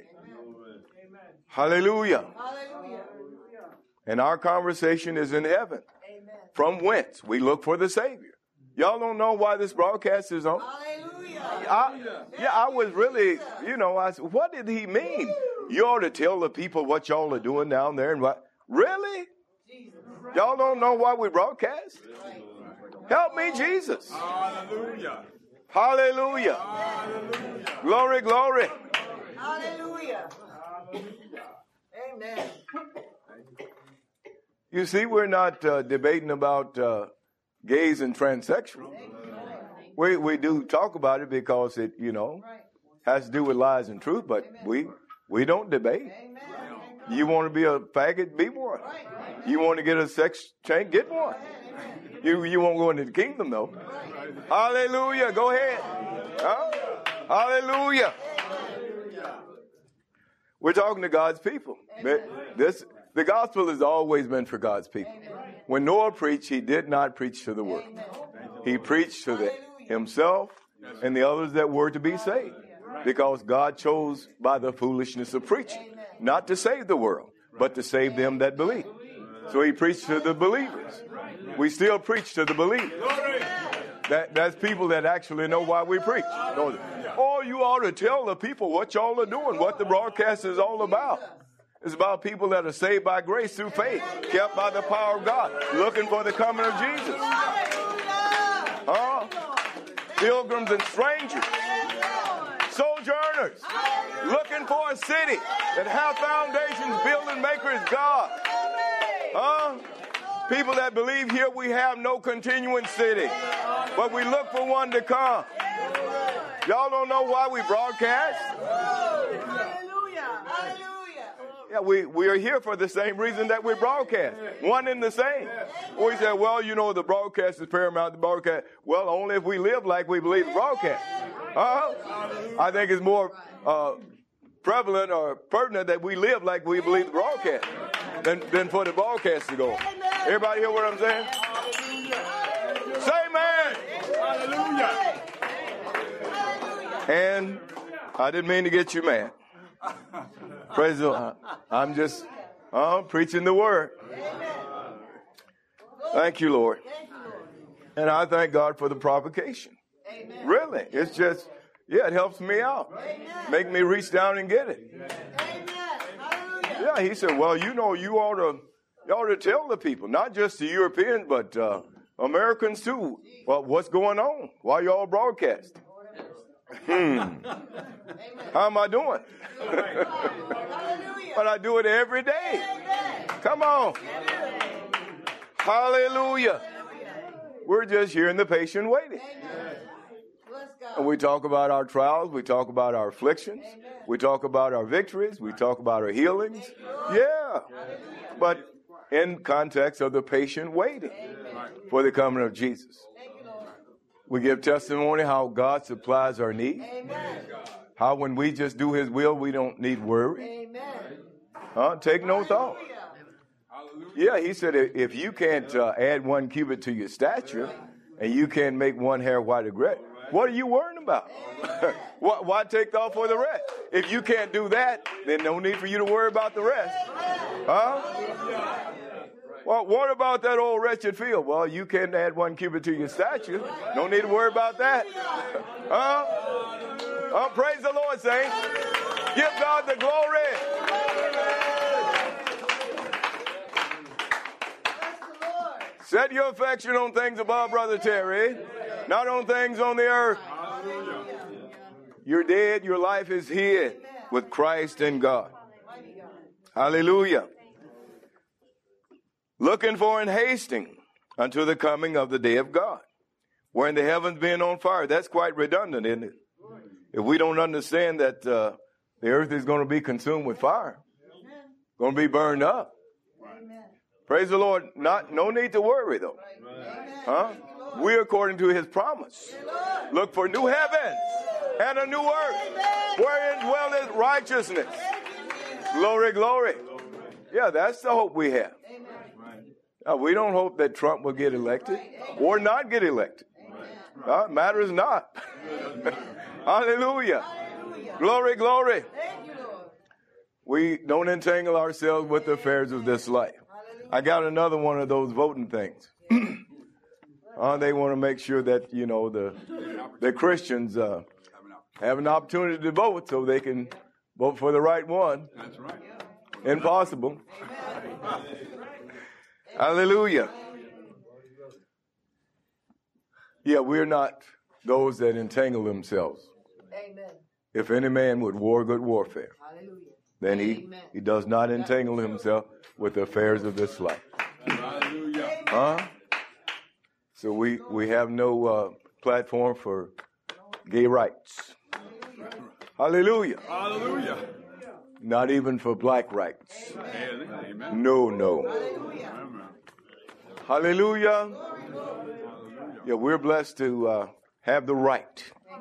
Hallelujah. Hallelujah. And our conversation is in heaven. Amen. From whence we look for the Savior. Y'all don't know why this broadcast is on? Hallelujah. I, yeah, I was really, you know, I said, what did he mean? You ought to tell the people what y'all are doing down there and what. Really? Jesus. Y'all don't know why we broadcast? Help me, Jesus. Hallelujah. Hallelujah. Hallelujah. Glory, glory. Hallelujah. Amen. You see, we're not uh, debating about uh, gays and transsexuals. We we do talk about it because it, you know, Right. has to do with lies and truth, but we we don't debate. Amen. You want to be a faggot, be one. You want to get a sex change, get one. You you won't go into the kingdom though. Hallelujah. Go ahead. Huh? Hallelujah. We're talking to God's people. This the gospel has always been for God's people. When Noah preached, he did not preach to the world. He preached to the, himself and the others that were to be saved. Because God chose by the foolishness of preaching, not to save the world, but to save them that believe. So he preached to the believers. We still preach to the believers. That, that's people that actually know why we preach. Oh, you ought to tell the people what y'all are doing, what the broadcast is all about. It's about people that are saved by grace through faith, kept by the power of God, looking for the coming of Jesus. Huh? Pilgrims and strangers. Sojourners. Looking for a city that have foundations, building maker is God. Huh? People that believe here we have no continuing city, but we look for one to come. Y'all don't know why we broadcast? Hallelujah. Hallelujah. Yeah, we, we are here for the same reason that we broadcast. One and the same. We say, well, you know, the broadcast is paramount, the broadcast. Well, only if we live like we believe the broadcast. Uh-huh. I think it's more uh, prevalent or pertinent that we live like we believe the broadcast than, than for the broadcast to go. Everybody hear what I'm saying? Say amen. Hallelujah. And I didn't mean to get you mad. Praise the Lord. I'm just uh, preaching the word. Thank you, Lord. And I thank God for the provocation. Really. It's just, yeah, it helps me out. Make me reach down and get it. Yeah, he said, well, you know, you ought to, you ought to tell the people, not just the Europeans, but uh, Americans too. Well, what's going on? Why y'all broadcast? Hmm. How am I doing? But I do it every day. Come on. Hallelujah. We're just here in the patient waiting. And we talk about our trials. We talk about our afflictions. We talk about our victories. We talk about our healings. Yeah. But in context of the patient waiting for the coming of Jesus. We give testimony how God supplies our needs. How when we just do his will, we don't need worry. Huh? Take no thought. Yeah, he said if you can't uh, add one cubit to your stature and you can't make one hair white or gray, what are you worrying about? why, why take thought for the rest? If you can't do that, then no need for you to worry about the rest. Huh? Well, what about that old wretched field? Well, you can't add one cubit to your stature. No need to worry about that. Huh? Oh, praise the Lord, saints. Give God the glory. Set your affection on things above, Brother Terry, not on things on the earth. You're dead. Your life is hid with Christ in God. Hallelujah. Looking for and hasting unto the coming of the day of God, wherein the heavens being on fire. That's quite redundant, isn't it? If we don't understand that uh, the earth is going to be consumed with fire, going to be burned up. Praise the Lord. Not, no need to worry, though. Huh? We're according to his promise. Look for new heavens and a new earth, wherein dwelleth righteousness. Glory, glory. Yeah, that's the hope we have. Uh, we don't hope that Trump will get elected or not get elected. Uh, matters not. Hallelujah. Glory, glory. We don't entangle ourselves with the affairs of this life. I got another one of those voting things. uh, they want to make sure that, you know, the the Christians uh, have an opportunity to vote so they can vote for the right one. That's right. Impossible. Hallelujah. Yeah, we're not those that entangle themselves. Amen. If any man would war good warfare, Hallelujah. then he, Amen. he does not entangle himself with the affairs of this life. Hallelujah. Huh? So we, we have no uh, platform for gay rights. Hallelujah. Hallelujah. Not even for black rights. Amen. No, no. Hallelujah. Yeah, we're blessed to uh, have the right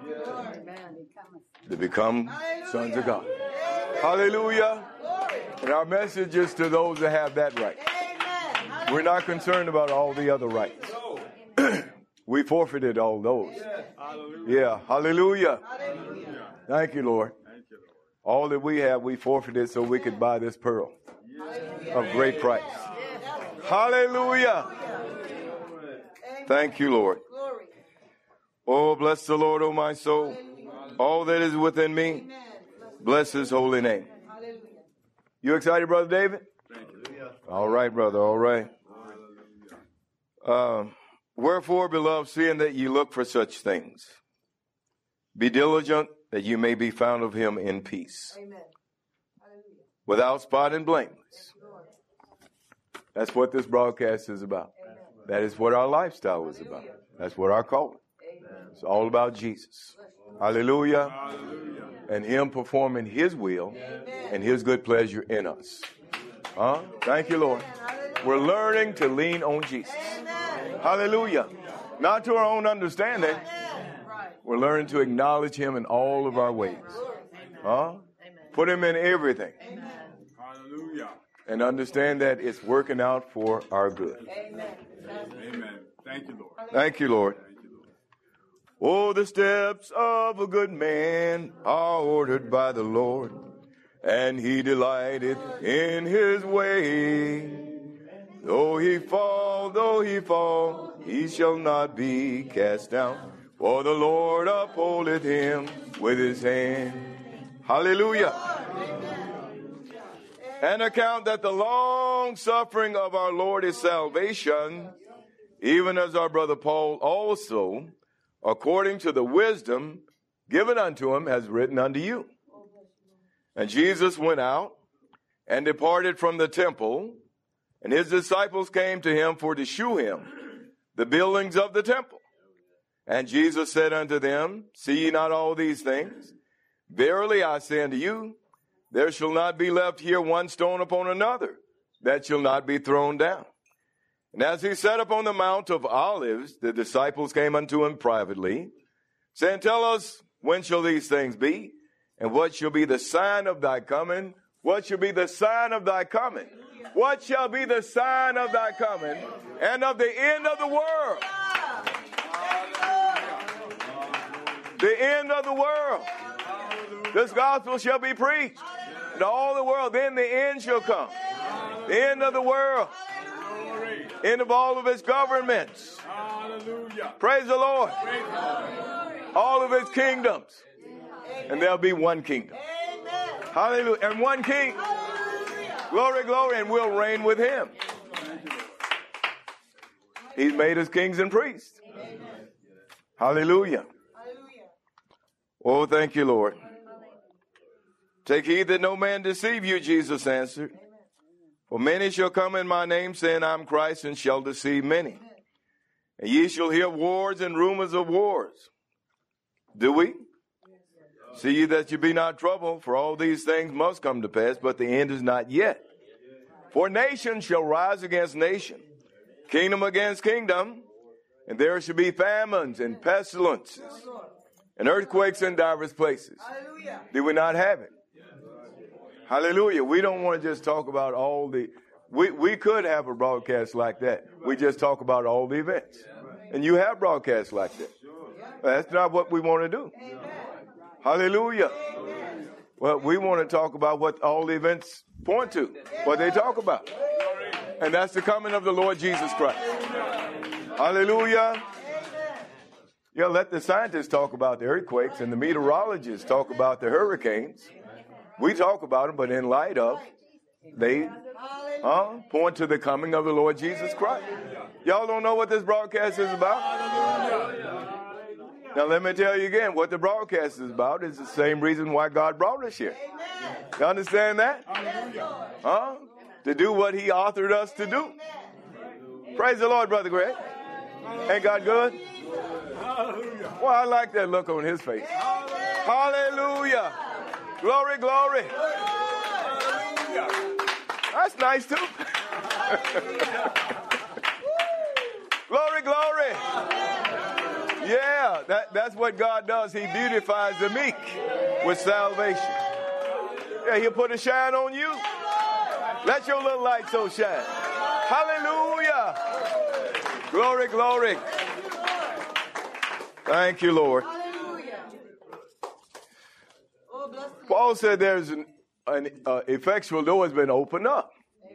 to become sons of God. Hallelujah. And our message is to those that have that right. We're not concerned about all the other rights. We forfeited all those. Yeah. Hallelujah. Thank you, Lord. All that we have, we forfeited so we could buy this pearl of great price. Hallelujah. Thank you, Lord. Oh, bless the Lord, oh my soul. All that is within me, bless his holy name. You excited, Brother David? All right, brother, all right. Um, Wherefore, beloved, seeing that ye look for such things, be diligent that you may be found of him in peace, without spot and blameless. That's what this broadcast is about. That is what our lifestyle is about. That's what our calling. It's all about Jesus. Hallelujah. And him performing his will and his good pleasure in us. Huh? Thank you, Lord. We're learning to lean on Jesus. Hallelujah. Not to our own understanding. We're learning to acknowledge him in all of our ways. Huh? Put him in everything. Hallelujah. And understand that it's working out for our good. Amen. Thank you, Lord. Thank you, Lord. Oh, the steps of a good man are ordered by the Lord, and he delighteth in his way. Though he fall, though he fall, he shall not be cast down, for the Lord upholdeth him with his hand. Hallelujah. And account that the long suffering of our Lord is salvation, even as our brother Paul also, according to the wisdom given unto him, has written unto you. And Jesus went out and departed from the temple, and his disciples came to him for to shew him the buildings of the temple. And Jesus said unto them, See ye not all these things? Verily I say unto you, there shall not be left here one stone upon another that shall not be thrown down. And as he sat upon the Mount of Olives, the disciples came unto him privately, saying, Tell us, when shall these things be? And what shall be the sign of thy coming? What shall be the sign of thy coming? What shall be the sign of thy coming and of the end of the world? The end of the world. This gospel shall be preached to all the world. Then the end shall come. The end of the world. End of all of its governments. Hallelujah. Praise the Lord. All of its kingdoms. And there'll be one kingdom. Hallelujah. And one king. Glory, glory. And we'll reign with him. He's made us kings and priests. Hallelujah. Oh, thank you, Lord. Take heed that no man deceive you, Jesus answered. For many shall come in my name, saying, I'm Christ, and shall deceive many. And ye shall hear wars and rumors of wars. Do we? See ye that you be not troubled, for all these things must come to pass, but the end is not yet. For nation shall rise against nation, kingdom against kingdom, and there shall be famines and pestilences, and earthquakes in divers places. Hallelujah. Do we not have it? Hallelujah. We don't want to just talk about all the, we, we could have a broadcast like that. We just talk about all the events. And you have broadcasts like that. That's not what we want to do. Hallelujah. Well, we want to talk about what all the events point to, what they talk about. And that's the coming of the Lord Jesus Christ. Hallelujah. Yeah, let the scientists talk about the earthquakes and the meteorologists talk about the hurricanes. We talk about them, but in light of, they uh, point to the coming of the Lord Jesus Christ. Y'all don't know what this broadcast is about? Now, let me tell you again, what the broadcast is about is the same reason why God brought us here. You understand that? Huh? To do what he authored us to do. Praise the Lord, Brother Greg. Ain't God good? Well, I like that look on his face. Hallelujah. Glory, glory. That's nice, too. Glory, glory. Yeah, that, that's what God does. He beautifies the meek with salvation. Yeah, he'll put a shine on you. Let your little light so shine. Hallelujah. Glory, glory. Thank you, Lord. Paul said there's an, an uh, effectual door has been opened up.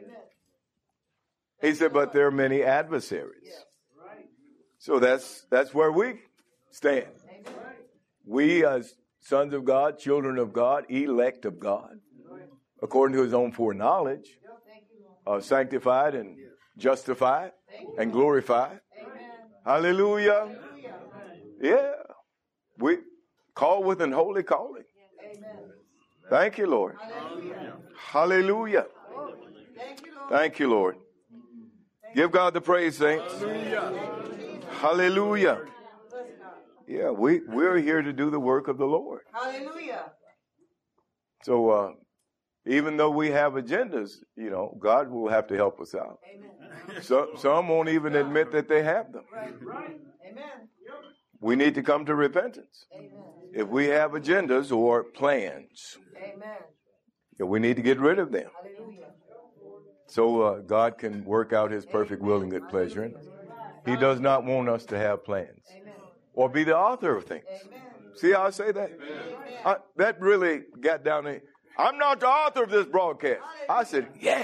He said, but there are many adversaries. So that's that's where we stand. We as sons of God, children of God, elect of God, according to his own foreknowledge, uh, sanctified and justified and glorified. Hallelujah. Yeah. We call with an holy calling. Thank you, Lord. Hallelujah. Thank you, Lord. Give God the praise, saints. Hallelujah. Yeah, we, we're here to do the work of the Lord. Hallelujah. So uh, even though we have agendas, you know, God will have to help us out. Amen. So, some won't even admit that they have them. Right. Amen. We need to come to repentance. Amen. If we have agendas or plans, Amen. yeah, we need to get rid of them. Hallelujah. So uh, God can work out his perfect will and good pleasure in us. He does not want us to have plans or be the author of things. See how I say that? I, that really got down there. I'm not the author of this broadcast. I said, yeah.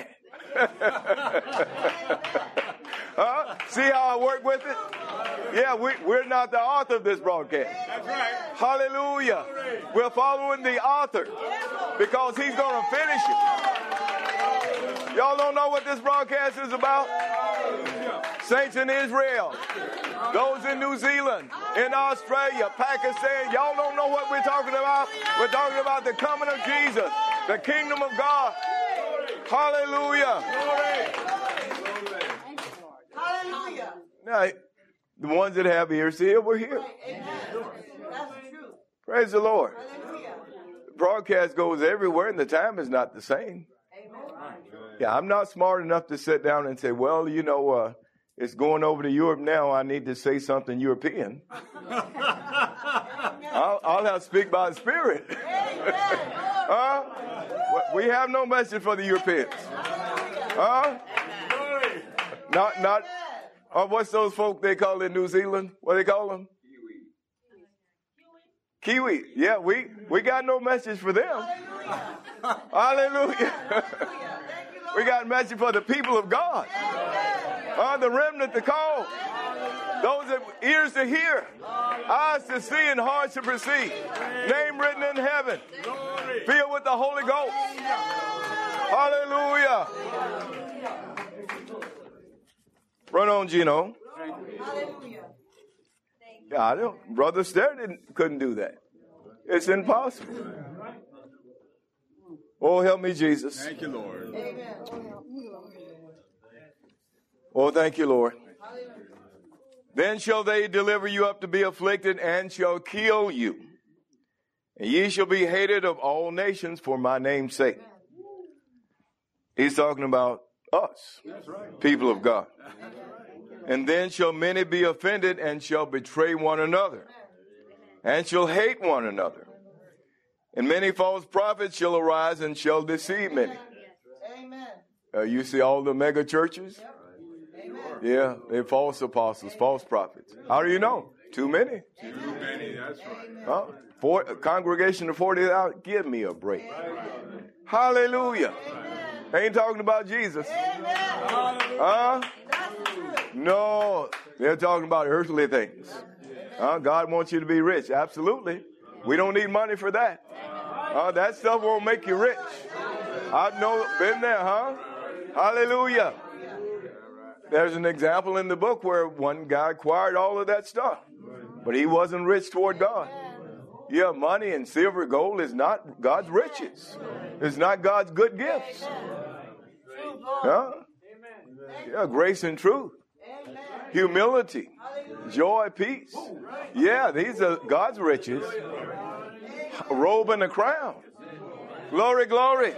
Huh? See how I work with it? Yeah, we, we're not the author of this broadcast. That's right. Hallelujah. We're following the author because he's going to finish it. Y'all don't know what this broadcast is about? Saints in Israel, those in New Zealand, in Australia, Pakistan, y'all don't know what we're talking about? We're talking about the coming of Jesus, the kingdom of God. Hallelujah. Hallelujah. Now, the ones that have ears to hear, we're here. Amen. That's the truth. Praise the Lord. Hallelujah. The broadcast goes everywhere, and the time is not the same. Amen. Yeah, I'm not smart enough to sit down and say, well, you know, uh, it's going over to Europe now. I need to say something European. I'll, I'll have to speak by the Spirit. Huh? We have no message for the Europeans. Huh? Not, not, uh, what's those folk they call in New Zealand? What do they call them? Kiwi. Yeah, we, we got no message for them. Hallelujah. We got a message for the people of God. Uh, the remnant to call. Those that ears to hear, eyes to see, and hearts to perceive. Name written in heaven. Filled with the Holy Ghost. Hallelujah. Run on, Gino. Yeah, I don't. Brother Stair didn't, couldn't do that. It's impossible. Oh, help me, Jesus. Thank you, Lord. Oh, thank you, Lord. Then shall they deliver you up to be afflicted and shall kill you. And ye shall be hated of all nations for my name's sake. He's talking about us, people of God. And then shall many be offended and shall betray one another and shall hate one another. And many false prophets shall arise and shall deceive many. Uh, you see all the mega churches? Yeah, they're false apostles, false prophets. How do you know? Too many. Too many, that's right. Huh? For, congregation of forty thousand, give me a break. Hallelujah. Ain't talking about Jesus. Huh? No, they're talking about earthly things. Huh? God wants you to be rich. Absolutely. We don't need money for that. Uh, that stuff won't make you rich. I've know, been there, huh? Hallelujah. There's an example in the book where one guy acquired all of that stuff, but he wasn't rich toward God. Yeah, money and silver, gold is not God's riches. It's not God's good gifts. Huh? Yeah, grace and truth. Humility. Joy, peace. Yeah, these are God's riches. A robe and a crown. Glory, glory.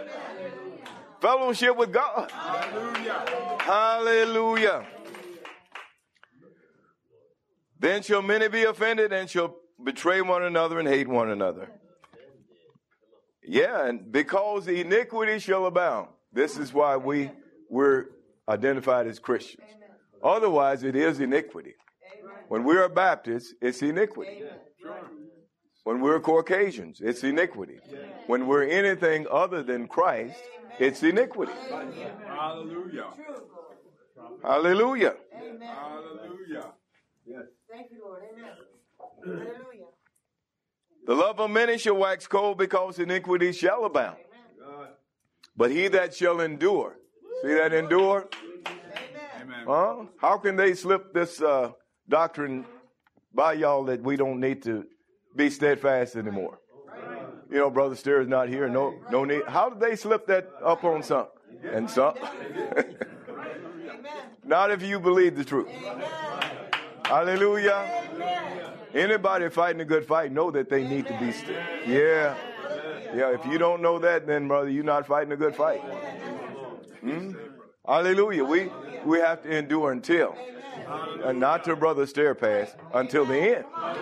Fellowship with God. Hallelujah. Hallelujah. Then shall many be offended and shall betray one another and hate one another. Yeah, and because iniquity shall abound. This is why we we're identified as Christians. Otherwise, it is iniquity. When we are Baptists, it's iniquity. When we're Caucasians, it's iniquity. When we're anything other than Christ, it's iniquity. Hallelujah. Hallelujah. Hallelujah. Thank you, Lord. Amen. Hallelujah. The love of many shall wax cold because iniquity shall abound. But he that shall endure, see that endure? Amen. Huh? How can they slip this uh, doctrine by y'all that we don't need to be steadfast anymore? You know, Brother Steer is not here. No, no need. How did they slip that up on some and some? Not if you believe the truth. Hallelujah. Anybody fighting a good fight know that they need to be still. Yeah. Yeah, if you don't know that, then, brother, you're not fighting a good fight. Hmm? Hallelujah. We we have to endure until, and not to Brother Stair pass, until the end.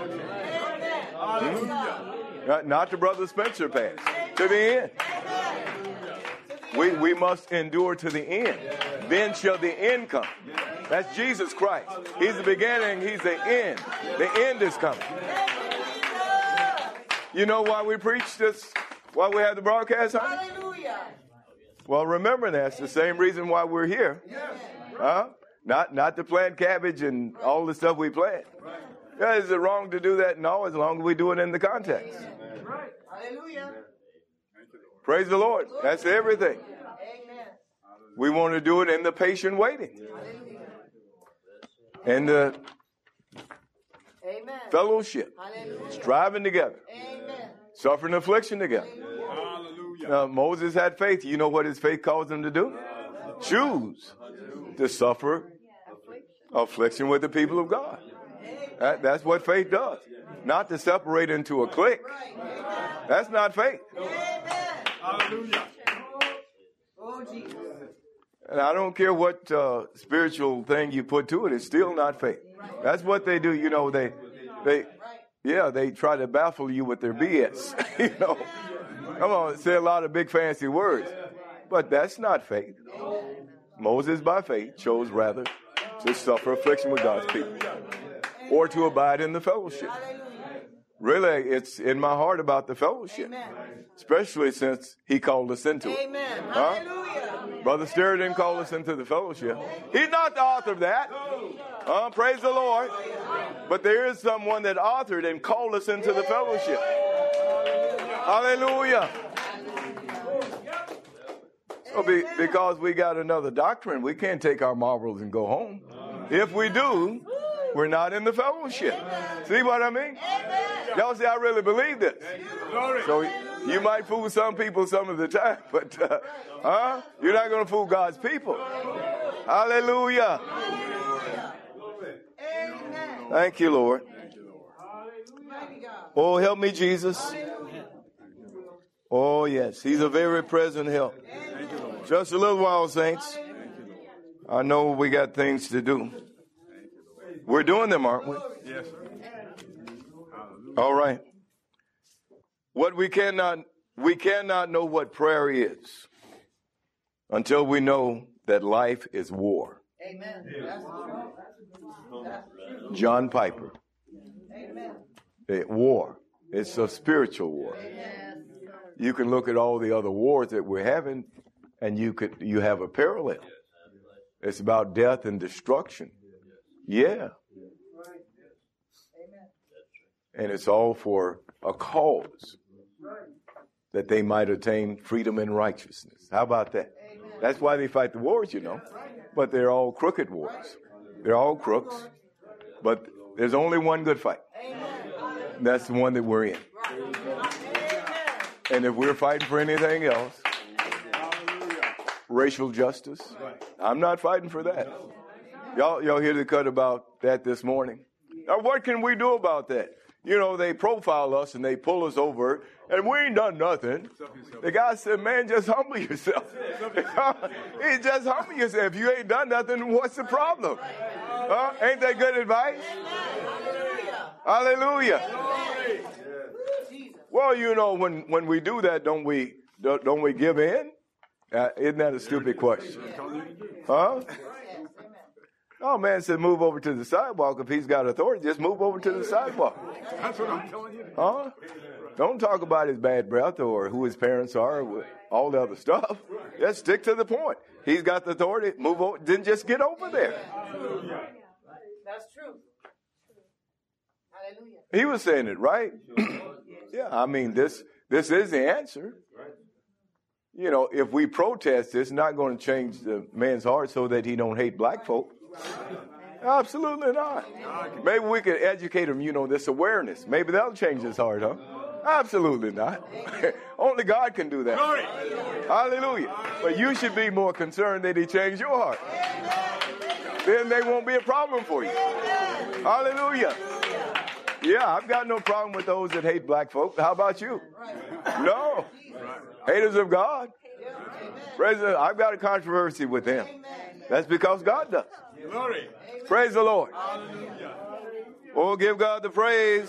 Hmm? Not, not to Brother Spencer pass, to the end. We, we must endure to the end. Then shall the end come. That's Jesus Christ. He's the beginning. He's the end. The end is coming. You know why we preach this? Why we have the broadcast on? Hallelujah. Well, remember that's the same reason why we're here. Huh? Not not to plant cabbage and all the stuff we plant. Yeah, is it wrong to do that? No, as long as we do it in the context. Hallelujah. Praise the Lord. That's everything. Amen. We want to do it in the patient waiting. And the Amen. fellowship. Hallelujah. Striving together. Amen. Suffering affliction together. Hallelujah. Now, Moses had faith. You know what his faith caused him to do? Choose to suffer affliction with the people of God. That, that's what faith does. Not to separate into a clique. That's not faith. Hallelujah. Oh, Jesus. And I don't care what uh, spiritual thing you put to it, it's still not faith. That's what they do. You know, they, they, yeah, they try to baffle you with their B S. You know, come on, say a lot of big fancy words, but that's not faith. Moses, by faith, chose rather to suffer affliction with God's people or to abide in the fellowship. Really, it's in my heart about the fellowship, especially since he called us into it. Amen. Huh? Hallelujah. Brother Steer didn't call us into the fellowship. He's not the author of that. Uh, praise the Lord. But there is someone that authored and called us into the fellowship. Hallelujah. So be, because we got another doctrine, we can't take our marbles and go home. If we do, we're not in the fellowship. See what I mean? Y'all see, I really believe this. So you might fool some people some of the time, but uh, huh? You're not going to fool God's people. Hallelujah. Thank you, Lord. Oh, help me, Jesus. Oh, yes. He's a very present help. Just a little while, saints. I know we got things to do. We're doing them, aren't we? Yes. All right. What we cannot, we cannot know what prayer is until we know that life is war. Amen. John Piper. Amen. Eh, war. It's a spiritual war. You can look at all the other wars that we're having, and you could you have a parallel. It's about death and destruction. Yeah. And it's all for a cause that they might attain freedom and righteousness. How about that? That's why they fight the wars, you know. But they're all crooked wars. They're all crooks. But there's only one good fight. And that's the one that we're in. And if we're fighting for anything else, racial justice, I'm not fighting for that. Y'all, y'all hear the cut about that this morning? Now, what can we do about that? You know, they profile us and they pull us over, and we ain't done nothing. The guy said, man, just humble yourself. He just humble yourself. If you ain't done nothing, what's the problem? Huh? Ain't that good advice? Hallelujah. Jesus. Well, you know, when, when we do that, don't we don't, don't we give in? Uh, isn't that a stupid question? Huh? No, man said move over to the sidewalk. If he's got authority, just move over to the sidewalk. That's what I'm telling you. Huh? Don't talk about his bad breath or who his parents are or all the other stuff. Just stick to the point. He's got the authority. Move over. Then just get over there. That's true. Hallelujah. He was saying it, right? Yeah, I mean, this this is the answer. You know, if we protest, it's not going to change the man's heart so that he don't hate black folk. Absolutely not. Maybe we can educate him, you know, this awareness. Maybe that'll change his heart, huh? Absolutely not. Only God can do that. Hallelujah. But you should be more concerned that he changed your heart. Then there won't be a problem for you. Hallelujah. Yeah, I've got no problem with those that hate black folk. How about you? No. Haters of God. Praise the, I've got a controversy with them. That's because God does. Glory. Praise the Lord. Oh, give God the praise.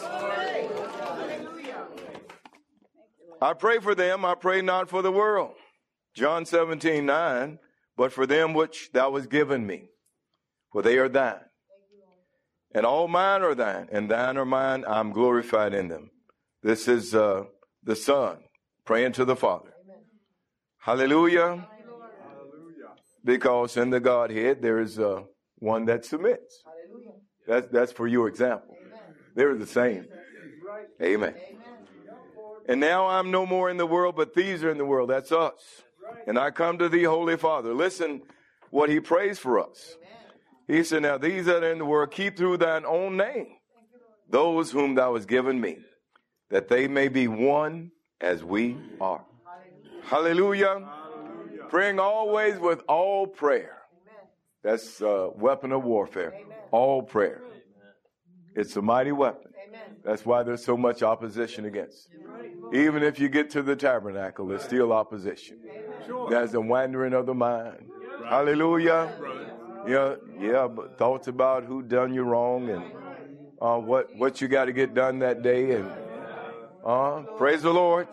I pray for them. I pray not for the world. John seventeen nine. But for them which thou hast given me, for they are thine. And all mine are thine, and thine are mine. I'm glorified in them. This is uh, the Son praying to the Father. Hallelujah. Because in the Godhead, there is uh, one that submits. That's, that's for your example. They're the same. Amen. And now I'm no more in the world, but these are in the world. That's us. And I come to thee, Holy Father. Listen what he prays for us. He said, now these that are in the world, keep through thine own name those whom thou hast given me, that they may be one as we are. Hallelujah. Hallelujah. Praying always with all prayer. That's a weapon of warfare. Amen. All prayer. It's a mighty weapon. Amen. That's why there's so much opposition against it. Even if you get to the tabernacle, there's still opposition. Sure. There's the wandering of the mind. Right. Hallelujah. Right. Yeah, yeah, but thoughts about who done you wrong and uh, what what you got to get done that day, and uh, praise the Lord.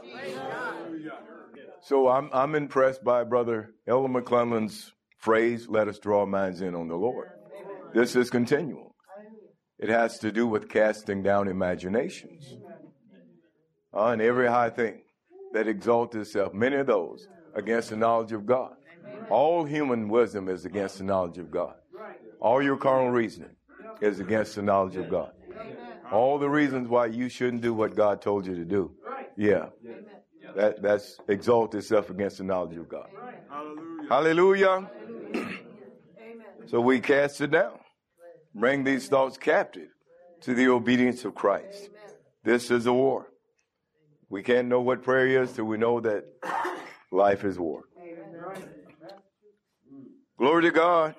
So I'm I'm impressed by Brother Elder McClellan's phrase, let us draw our minds in on the Lord. This is continual. It has to do with casting down imaginations. Uh, and every high thing that exalts itself, many of those against the knowledge of God. All human wisdom is against the knowledge of God. All your carnal reasoning is against the knowledge of God. All the reasons why you shouldn't do what God told you to do. Yeah. That that's exalt itself against the knowledge of God. Hallelujah. Hallelujah. So we cast it down. Bring these thoughts captive to the obedience of Christ. This is a war. We can't know what prayer is till we know that life is war. Glory to God.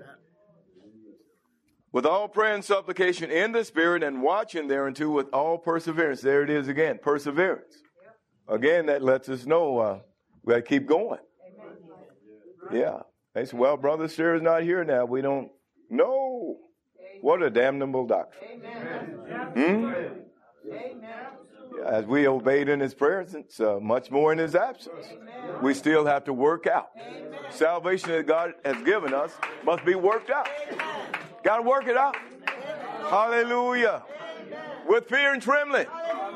With all prayer and supplication in the Spirit, and watching thereunto with all perseverance. There it is again, perseverance. Again, that lets us know uh, we got to keep going. Yeah. They say, well, Brother Sarah's not here now. We don't know. What a damnable doctrine. Hmm? Yeah, as we obeyed in his presence, uh, much more in his absence. We still have to work out. Salvation that God has given us must be worked out. Got to work it out. Hallelujah. With fear and trembling.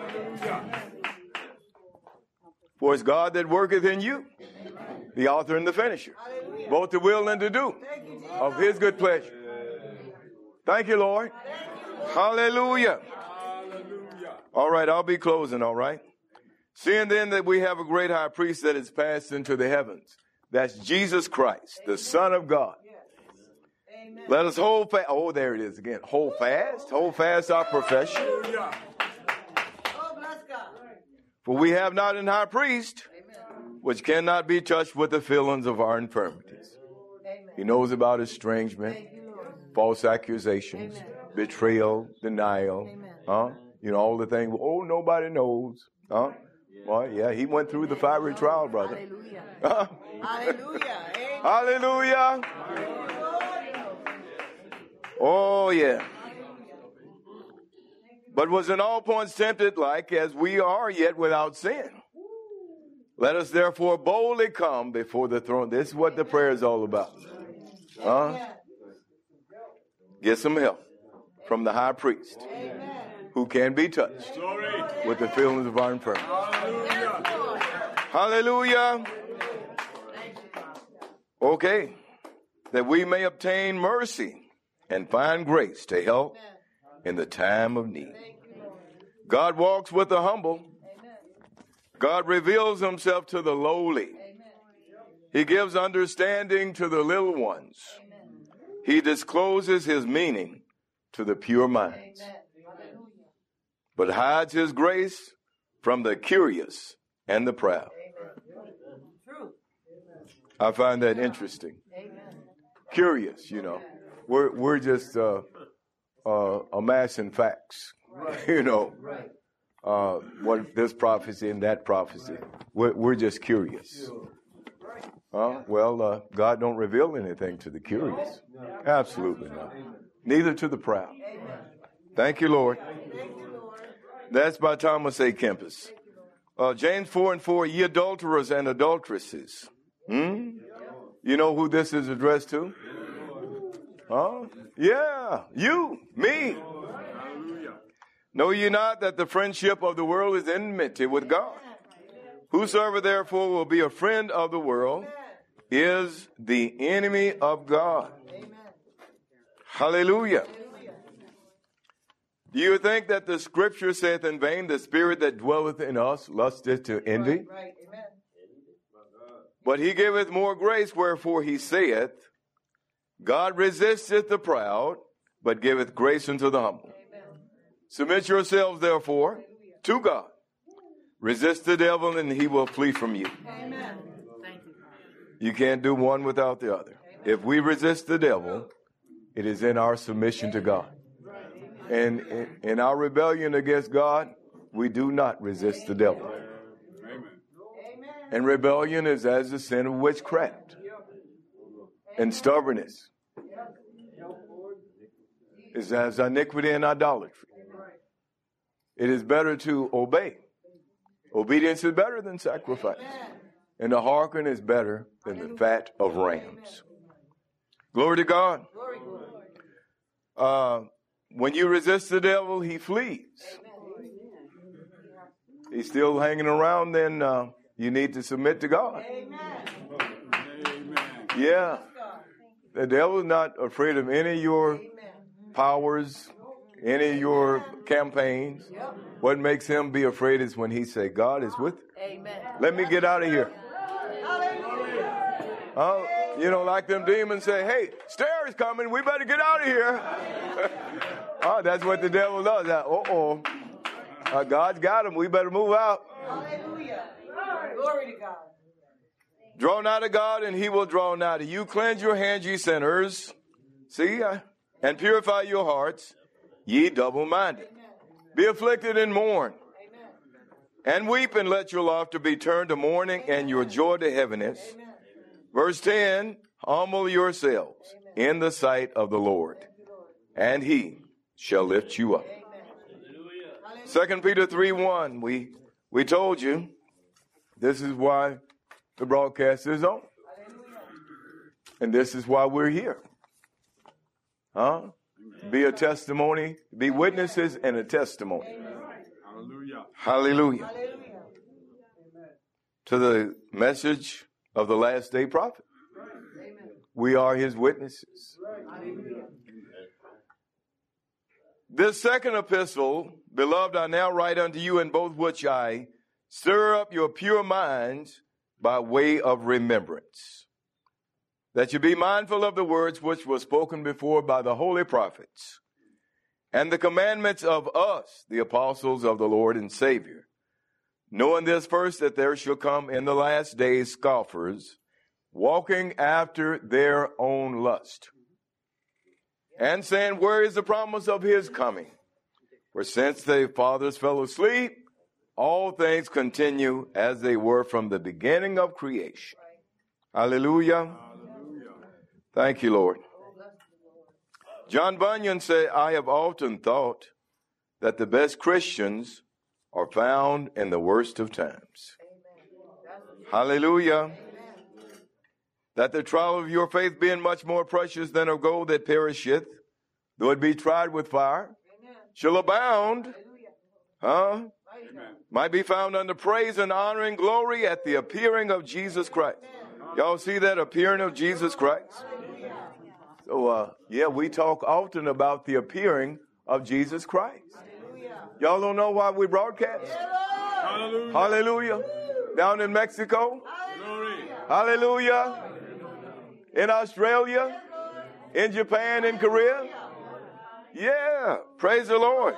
For it's God that worketh in you, the author and the finisher, both to will and to do of his good pleasure. Thank you, Lord. Hallelujah. All right, I'll be closing, all right? Seeing then that we have a great high priest that is passed into the heavens, that's Jesus Christ, the Son of God. Let us hold fast. Oh, there it is again. Hold fast. Hold fast our profession. For we have not an high priest which cannot be touched with the feelings of our infirmities. He knows about estrangement, false accusations, betrayal, denial, huh? You know, all the things. Oh, nobody knows, huh? Well, yeah, he went through the fiery trial, brother. Hallelujah. Hallelujah. Hallelujah. Oh, yeah. but was in all points tempted like as we are, yet without sin. Let us therefore boldly come before the throne. This is what the prayer is all about. Huh? Get some help from the high priest who can be touched with the feelings of our infirmity. Hallelujah. Okay. That we may obtain mercy and find grace to help in the time of need. God walks with the humble. God reveals himself to the lowly. He gives understanding to the little ones. He discloses his meaning to the pure minds, but hides his grace from the curious and the proud. I find that interesting. Curious, you know. We're we're just uh, uh, amassing facts, you know. Uh, what this prophecy and that prophecy. We're, we're just curious. Uh, well, uh, God don't reveal anything to the curious. Absolutely not. Neither to the proud. Thank you, Lord. That's by Thomas A. Kempis. Uh, James four and four, ye adulterers and adulteresses. Hmm? You know who this is addressed to? Huh? Yeah, you, me. Know ye not that the friendship of the world is enmity with God? Whosoever therefore will be a friend of the world is the enemy of God. Hallelujah. Do you think that the scripture saith in vain, the spirit that dwelleth in us lusteth to envy? Right, right. Amen. But he giveth more grace, wherefore he saith, God resisteth the proud, but giveth grace unto the humble. Amen. Submit yourselves, therefore, to God. Resist the devil, and he will flee from you. Amen. Thank you. You can't do one without the other. If we resist the devil, it is in our submission to God. And in, in our rebellion against God, we do not resist the devil. And rebellion is as the sin of witchcraft and stubbornness. Is as iniquity and idolatry. It is better to obey. Obedience is better than sacrifice. And to hearken is better than the fat of rams. Glory to God. Uh, when you resist the devil, he flees. He's still hanging around, then uh, you need to submit to God. Yeah. The devil is not afraid of any of your powers, any of your campaigns. What makes him be afraid is when he say, God is with you. Amen. Let me get out of here. Uh, you know, like them demons say, hey, stairs coming, we better get out of here. Oh, that's what the devil does. Uh, uh-oh. Uh, God's got him. We better move out. Hallelujah. Glory to God. Draw nigh to God, and he will draw nigh to you. Cleanse your hands, ye sinners. See, uh, and purify your hearts, ye double-minded. Be afflicted and mourn. And weep, and let your laughter be turned to mourning, and your joy to heaviness. Verse ten, humble yourselves in the sight of the Lord, and he shall lift you up. Second Peter three one, we, we told you, this is why the broadcast is on. And this is why we're here. Huh? Be a testimony, be witnesses and a testimony. Hallelujah. Hallelujah. To the message of the last day prophet. We are his witnesses. This second epistle, beloved, I now write unto you, in both which I stir up your pure minds by way of remembrance, that you be mindful of the words which were spoken before by the holy prophets, and the commandments of us, the apostles of the Lord and Savior, knowing this first, that there shall come in the last days scoffers, walking after their own lust, and saying, where is the promise of his coming? For since the fathers fell asleep, all things continue as they were from the beginning of creation. Hallelujah. Hallelujah. Thank you, Lord. John Bunyan said, I have often thought that the best Christians are found in the worst of times. Hallelujah. That the trial of your faith being much more precious than of gold that perisheth, though it be tried with fire, shall abound, huh? Might be found unto praise and honor and glory at the appearing of Jesus Christ. Y'all see that appearing of Jesus Christ? So, uh, yeah, we talk often about the appearing of Jesus Christ. Y'all don't know why we broadcast? Hallelujah. Hallelujah. Down in Mexico. Hallelujah. In Australia. In Japan, in Korea. Yeah. Praise the Lord.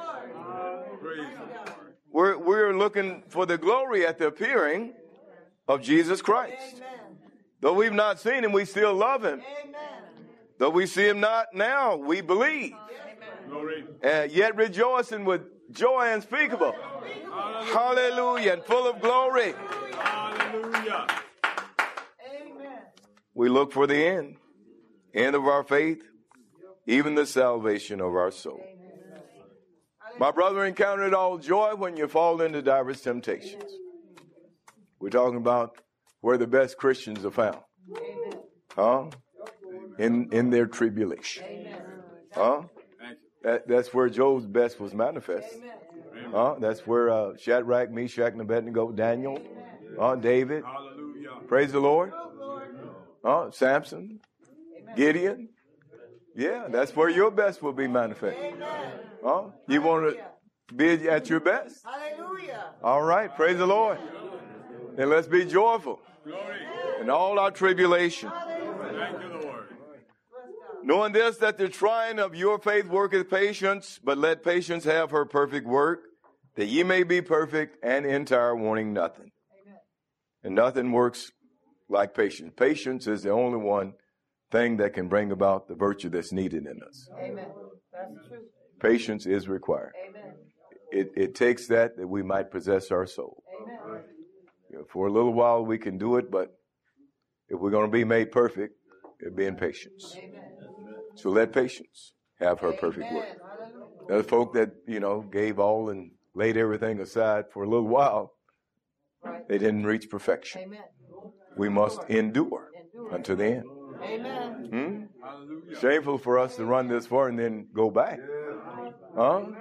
We're, we're looking for the glory at the appearing of Jesus Christ. Though we've not seen him, we still love him. Though we see him not now, we believe. And yet rejoicing with joy unspeakable. Hallelujah. Hallelujah. And full of glory. Hallelujah. Amen. We look for the end. End of our faith. Even the salvation of our soul. Amen. My brother, encounter it all joy when you fall into diverse temptations. We're talking about where the best Christians are found. Amen. Huh? In, in their tribulation. Amen. Huh? That, that's where Job's best was manifest. Uh, that's where uh, Shadrach, Meshach, and Abednego, Daniel, uh, David. Hallelujah. Praise the Lord. Uh, Samson, Gideon. Yeah, that's where your best will be manifest. Uh, you want to be at your best? Hallelujah. All right. Praise the Lord. And let's be joyful in all our tribulation. Thank you, Lord. Knowing this, that the trying of your faith worketh patience, but let patience have her perfect work, that ye may be perfect and entire, wanting nothing. Amen. And nothing works like patience. Patience is the only one thing that can bring about the virtue that's needed in us. Amen. That's true. Patience is required. Amen. It, it takes that that we might possess our soul. Amen. You know, for a little while we can do it, but if we're going to be made perfect, it'll be in patience. Amen. So let patience have her perfect work. The folk that, you know, gave all and laid everything aside for a little while, they didn't reach perfection. Amen. We must endure unto the end. Amen. Hmm? Shameful for us to run this far and then go back. Huh? Amen.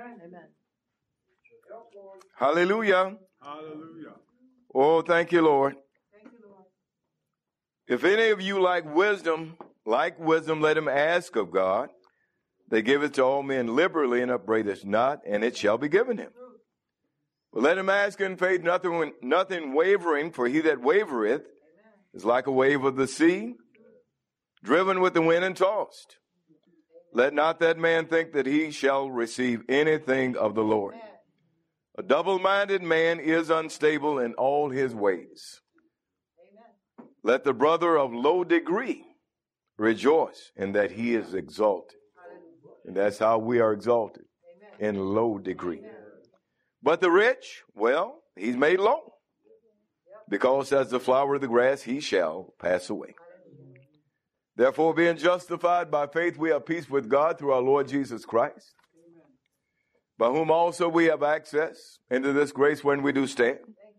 Hallelujah. Hallelujah. Oh, thank you, Lord. Thank you, Lord. If any of you like wisdom, like wisdom, let him ask of God. They give it to all men liberally and upbraideth not, and it shall be given him. But let him ask in faith, nothing, nothing wavering, for he that wavereth is like a wave of the sea, driven with the wind and tossed. Let not that man think that he shall receive anything of the Lord. A double-minded man is unstable in all his ways. Let the brother of low degree rejoice in that he is exalted. And that's how we are exalted, in low degree. But the rich, well, he's made low, because as the flower of the grass, he shall pass away. Therefore, being justified by faith, we have peace with God through our Lord Jesus Christ, by whom also we have access into this grace when we do stand,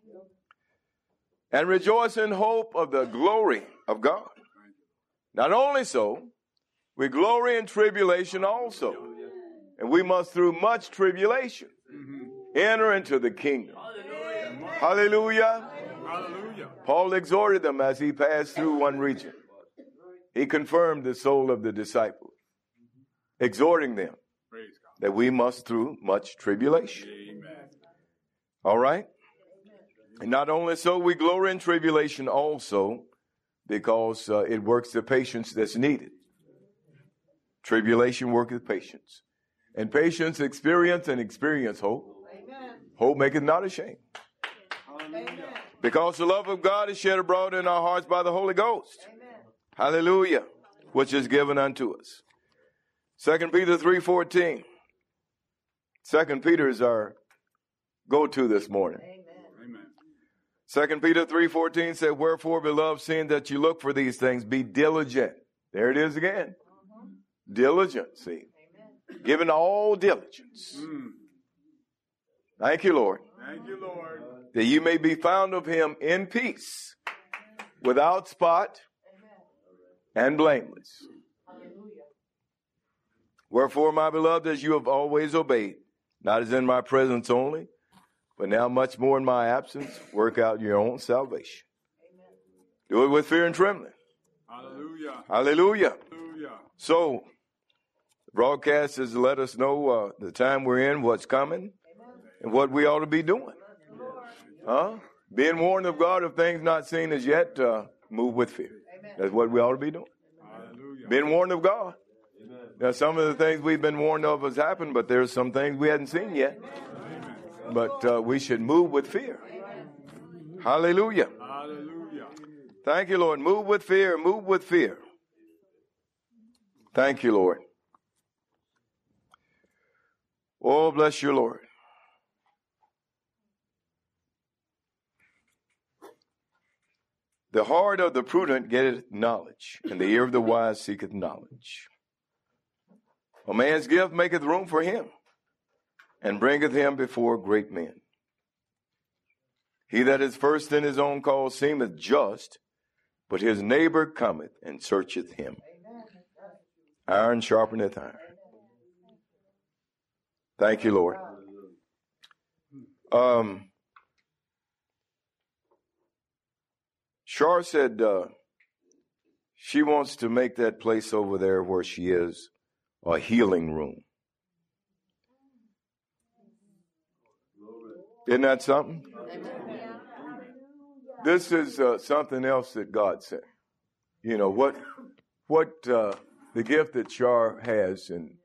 and rejoice in hope of the glory of God. Not only so, we glory in tribulation also. And we must, through much tribulation, enter into the kingdom. Hallelujah. Hallelujah. Paul exhorted them as he passed through one region. He confirmed the soul of the disciples, exhorting them that we must through much tribulation. Amen. All right? And not only so, we glory in tribulation also, because uh, it works the patience that's needed. Tribulation worketh patience. And patience experience and experience hope. Amen. Hope maketh not ashamed. Amen. Because the love of God is shed abroad in our hearts by the Holy Ghost. Amen. Hallelujah. Which is given unto us. Second Peter three fourteen. Second Peter is our go-to this morning. Amen. Second Peter three fourteen said, wherefore, beloved, seeing that you look for these things, be diligent. There it is again. Uh-huh. Diligent, see. Amen. Given all diligence. Mm. Thank you, Lord. Thank you, Lord. That you may be found of him in peace, without spot and blameless. Wherefore, my beloved, as you have always obeyed, not as in my presence only, but now much more in my absence, work out your own salvation. Do it with fear and trembling. Hallelujah. Hallelujah. Hallelujah. So, the broadcast has let us know uh, the time we're in, what's coming, and what we ought to be doing. Huh? Being warned of God of things not seen as yet, uh, move with fear. That's what we ought to be doing. Hallelujah. Being warned of God. Now, some of the things we've been warned of has happened, but there's some things we hadn't seen yet. But uh, we should move with fear. Hallelujah. Hallelujah. Thank you, Lord. Move with fear. Move with fear. Thank you, Lord. Oh, bless you, Lord. The heart of the prudent getteth knowledge, and the ear of the wise seeketh knowledge. A man's gift maketh room for him, and bringeth him before great men. He that is first in his own cause seemeth just, but his neighbor cometh and searcheth him. Iron sharpeneth iron. Thank you, Lord. Um, Char said uh, she wants to make that place over there where she is a healing room. Isn't that something? This is uh, something else that God said. You know, what what uh, the gift that Char has, and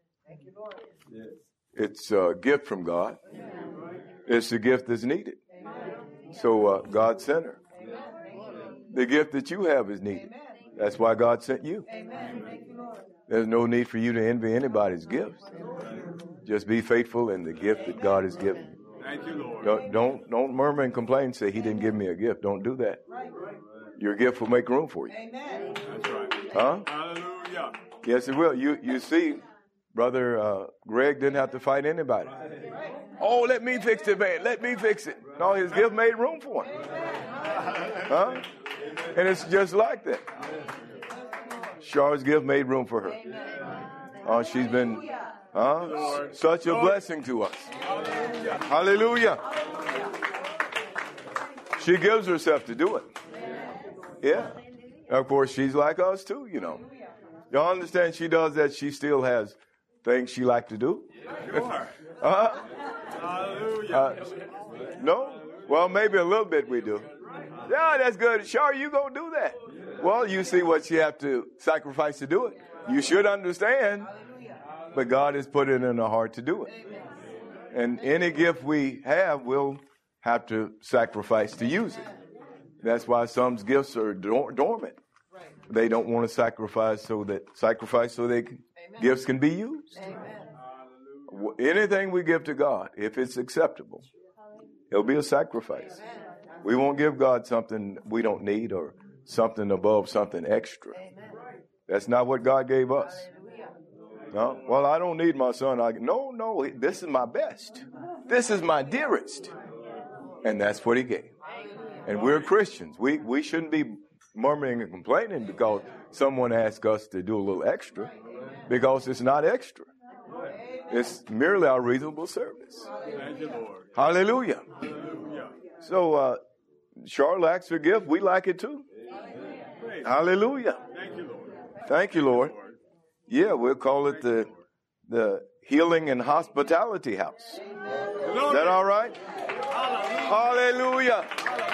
it's a gift from God. It's the gift that's needed. So uh, God sent her. The gift that you have is needed. That's why God sent you. There's no need for you to envy anybody's gifts. Just be faithful in the gift that God has given you. Thank you, Lord. Don't, don't, don't murmur and complain and say, he didn't give me a gift. Don't do that. Your gift will make room for you. That's right. Huh? Hallelujah. Yes, it will. You, you see, Brother uh, Greg didn't have to fight anybody. Oh, let me fix it, man. Let me fix it. No, his gift made room for him. Huh? And it's just like that. Char's gift made room for her. Oh, she's been uh, such a blessing to us. Hallelujah. She gives herself to do it. Yeah. Of course, she's like us too, you know. Y'all understand she does that. She still has things she like to do. uh, Hallelujah. uh, no? Well, maybe a little bit we do. Yeah, that's good. Sure, you gonna do that. Well, you see what you have to sacrifice to do it. You should understand, but God has put it in our heart to do it. And any gift we have, we'll have to sacrifice to use it. That's why some gifts are dor- dormant. They don't want to sacrifice so that sacrifice so they can, gifts can be used. Amen. Anything we give to God, if it's acceptable, it'll be a sacrifice. We won't give God something we don't need or something above something extra. That's not what God gave us. No? Well, I don't need my son. I, no, no, this is my best. This is my dearest. And that's what he gave. And we're Christians. We, we shouldn't be murmuring and complaining because someone asked us to do a little extra, because it's not extra. It's merely our reasonable service. Thank you, Lord. Hallelujah. Hallelujah. So, uh, Char lacks her gift. We like it too. Praise. Hallelujah. Thank you, Lord. Thank you, Lord. Yeah, we'll call it the the Healing and Hospitality House. Is that all right? Hallelujah.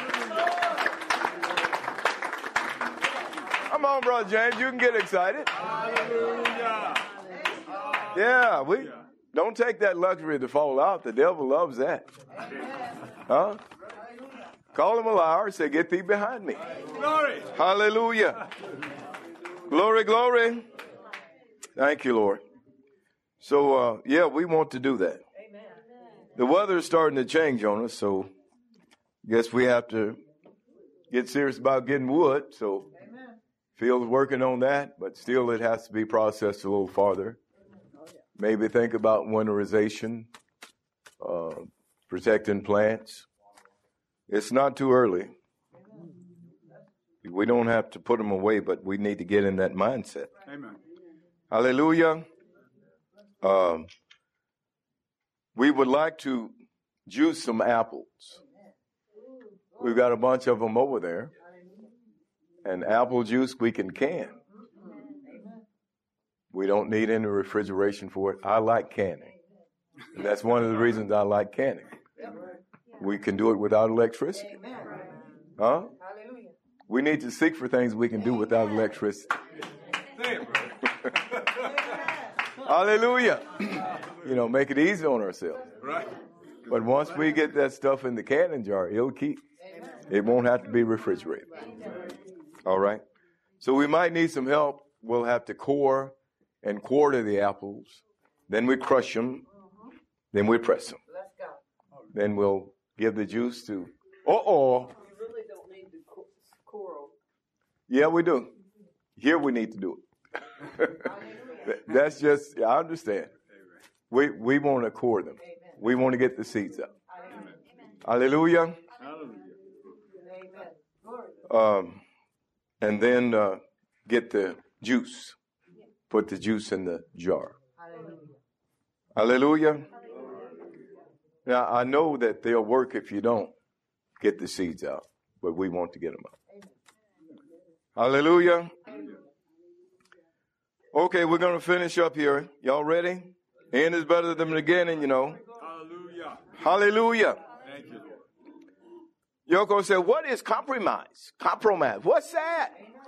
Come on, Brother James. You can get excited. Hallelujah. Yeah, we don't take that luxury to fall out. The devil loves that. Huh? Call him a liar. Say, get thee behind me. Glory. Hallelujah. Glory, glory. Thank you, Lord. So, uh, yeah, we want to do that. The weather is starting to change on us, so I guess we have to get serious about getting wood. So, Phil's working on that, but still it has to be processed a little farther. Maybe think about winterization, uh, protecting plants. It's not too early. We don't have to put them away, but we need to get in that mindset. Amen. Hallelujah. Um, we would like to juice some apples. We've got a bunch of them over there. And apple juice we can can. We don't need any refrigeration for it. I like canning. And that's one of the reasons I like canning. We can do it without electricity. Huh? We need to seek for things we can do without electricity. Hallelujah. You know, make it easy on ourselves. Right. But once we get that stuff in the canning jar, it'll keep. It won't have to be refrigerated. All right. So we might need some help. We'll have to core and quarter the apples. Then we crush them. Then we press them. Let's go. Then we'll give the juice to. Uh-oh. You really don't need the co- coral. Yeah, we do. Here we need to do it. That's just, I understand. We we want to core them. We want to get the seeds up. Hallelujah. Hallelujah. Um, and then uh, get the juice. Put the juice in the jar. Hallelujah. Now, I know that they'll work if you don't get the seeds out, but we want to get them out. Hallelujah. Okay, we're going to finish up here. Y'all ready? End is better than the beginning, you know. Hallelujah. Hallelujah. Thank you, Lord. Yoko said, what is compromise? Compromise. What's that?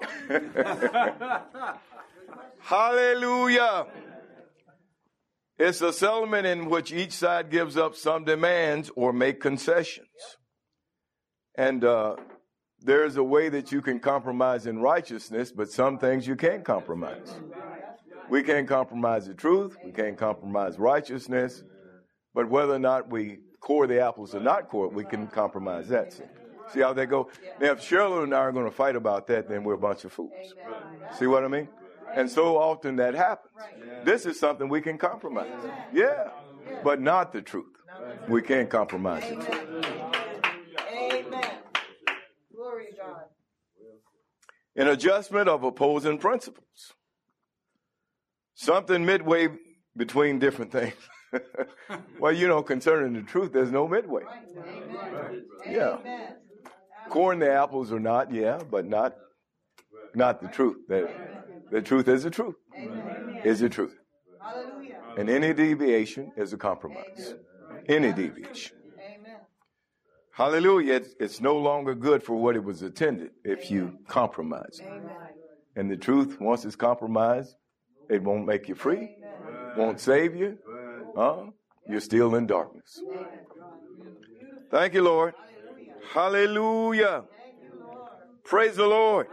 Hallelujah. It's a settlement in which each side gives up some demands or make concessions. And uh, there's a way that you can compromise in righteousness, but some things you can't compromise. We can't compromise the truth. We can't compromise righteousness. But whether or not we core the apples or not core it, we can compromise that. See, see how they go? Now, if Cheryl and I are going to fight about that, then we're a bunch of fools. See what I mean? And so often that happens. This is something we can compromise. Yeah, but not the truth. We can't compromise the truth. Amen. Glory to God. An adjustment of opposing principles. Something midway between different things. Well, you know, concerning the truth, there's no midway. Amen. Yeah. Amen. Corn the apples or not, yeah, but not not the truth. The, the truth is the truth. Is the truth. Hallelujah. And any deviation is a compromise. Any deviation. Amen. Hallelujah. It's, it's no longer good for what it was intended if you compromise. Amen. And the truth, once it's compromised, it won't make you free, won't save you. Huh? You're still in darkness. Thank you, Lord. Hallelujah. Praise the Lord.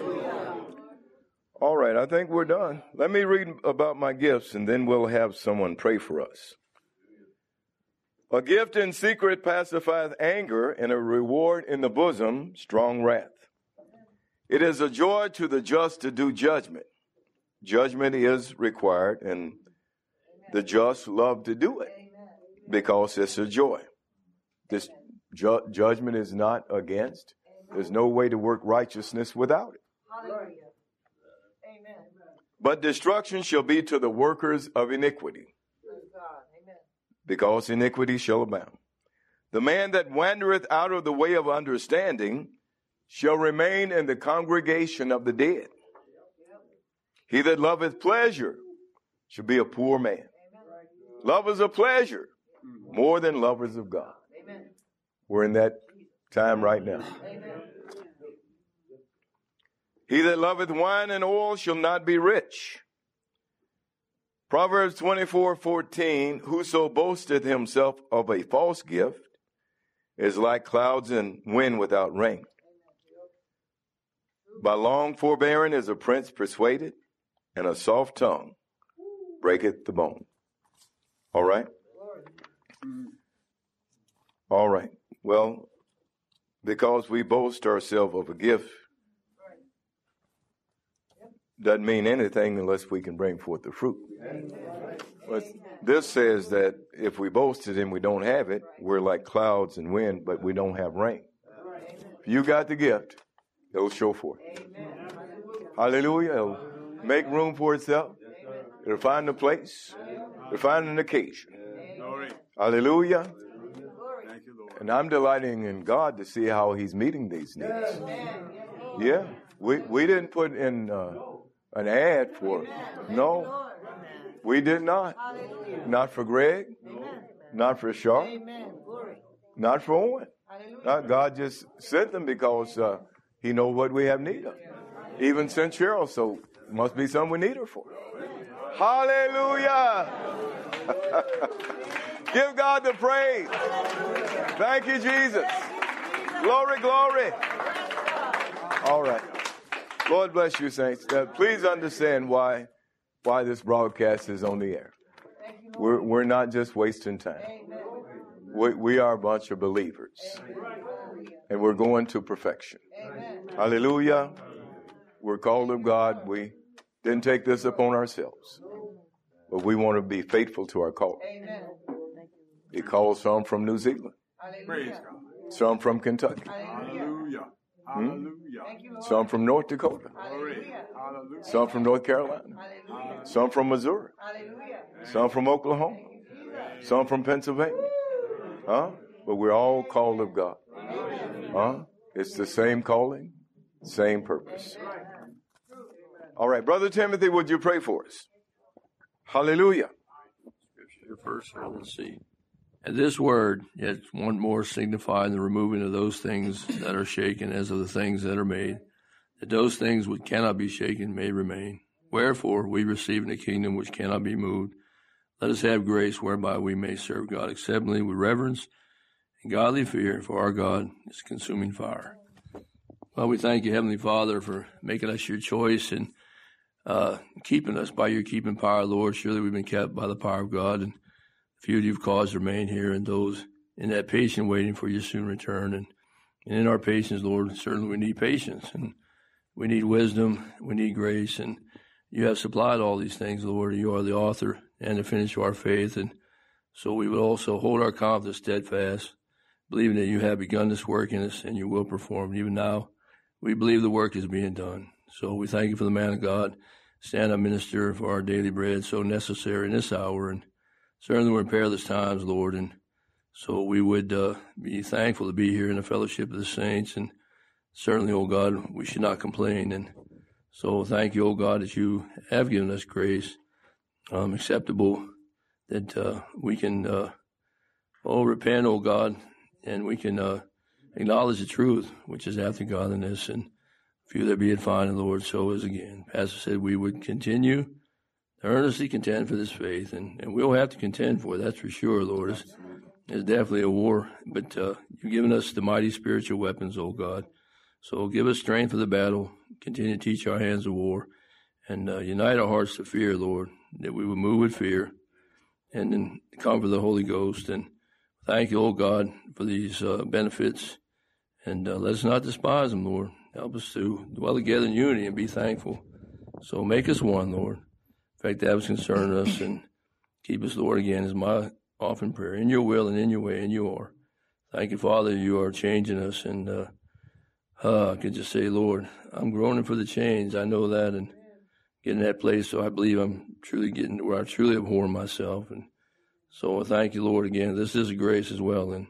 All right, I think we're done. Let me read about my gifts, and then we'll have someone pray for us. A gift in secret pacifieth anger, and a reward in the bosom, strong wrath. It is a joy to the just to do judgment. Judgment is required, and the just love to do it because it's a joy. This ju- judgment is not against. There's no way to work righteousness without it. Hallelujah. Amen. But destruction shall be to the workers of iniquity, Praise God. Amen. because iniquity shall abound. The man that wandereth out of the way of understanding shall remain in the congregation of the dead. He that loveth pleasure shall be a poor man. Lovers of pleasure more than lovers of God. Amen. We're in that time right now. Amen. He that loveth wine and oil shall not be rich. Proverbs twenty-four fourteen, whoso boasteth himself of a false gift is like clouds and wind without rain. By long forbearing is a prince persuaded, and a soft tongue breaketh the bone. All right? All right. Well, because we boast ourselves of a gift doesn't mean anything unless we can bring forth the fruit. But this says that if we boasted and we don't have it, we're like clouds and wind, but we don't have rain. If you got the gift, it'll show forth. Hallelujah. It'll make room for itself. It'll find a place. It'll find an occasion. Hallelujah. And I'm delighting in God to see how he's meeting these needs. Yeah. We we didn't put in uh, an ad for, no, we did not. Not for Greg, not for Sharp, not for Owen. Uh, God just sent them because uh, he knows what we have need of. Even sent Cheryl, so must be something we need her for. Hallelujah. Give God the praise. Thank you, Jesus. Glory, glory. All right. Lord bless you, saints. Uh, please understand why why this broadcast is on the air. We're we're not just wasting time. We we are a bunch of believers, and we're going to perfection. Hallelujah. We're called of God. We didn't take this upon ourselves, but we want to be faithful to our call. He calls some from New Zealand, some from Kentucky, Hallelujah. Hmm? Hallelujah. some from North Dakota, Hallelujah. some from North Carolina, some from Missouri, some from Oklahoma, some from Pennsylvania. Huh? But we're all called of God. Huh? It's the same calling, same purpose. All right, Brother Timothy, would you pray for us? Hallelujah. Scripture first, let's see. And this word, yet one more signifying the removing of those things that are shaken as of the things that are made, that those things which cannot be shaken may remain. Wherefore we receive in the kingdom which cannot be moved. Let us have grace whereby we may serve God acceptably with reverence and godly fear, for our God is consuming fire. Well, we thank you, Heavenly Father, for making us your choice and uh, keeping us by your keeping power, Lord. Surely we've been kept by the power of God, and few you've caused to remain here, and those in that patient waiting for your soon return. And, and in our patience, Lord, certainly we need patience, and we need wisdom, we need grace, and you have supplied all these things, Lord. You are the author and the finisher of our faith, and so we will also hold our confidence steadfast, believing that you have begun this work in us and you will perform. Even now, we believe the work is being done. So we thank you for the man of God, stand up minister for our daily bread, so necessary in this hour, and certainly we're in perilous times, Lord, and so we would uh, be thankful to be here in the fellowship of the saints, and certainly, oh God, we should not complain. And so thank you, oh God, that you have given us grace um, acceptable, that uh, we can, uh, oh, repent, oh God, and we can uh, acknowledge the truth, which is after godliness, and few there be it fine, and the Lord so is again. Pastor said we would continue earnestly contend for this faith, and, and we'll have to contend for it, that's for sure, Lord. It's, it's definitely a war, but uh, you've given us the mighty spiritual weapons, oh God. So give us strength for the battle, continue to teach our hands of war, and uh, unite our hearts to fear, Lord, that we would move with fear, and then comfort the Holy Ghost. And thank you, oh God, for these uh, benefits, and uh, let us not despise them, Lord. Help us to dwell together in unity and be thankful. So make us one, Lord. In fact, that was concerning us, and keep us, Lord, again, is my often prayer. In your will and in your way, and you are. Thank you, Father, you are changing us, and uh, uh, I could just say, Lord, I'm groaning for the change. I know that, and getting that place, so I believe I'm truly getting to where I truly abhor myself. And so I thank you, Lord, again. This is a grace as well, and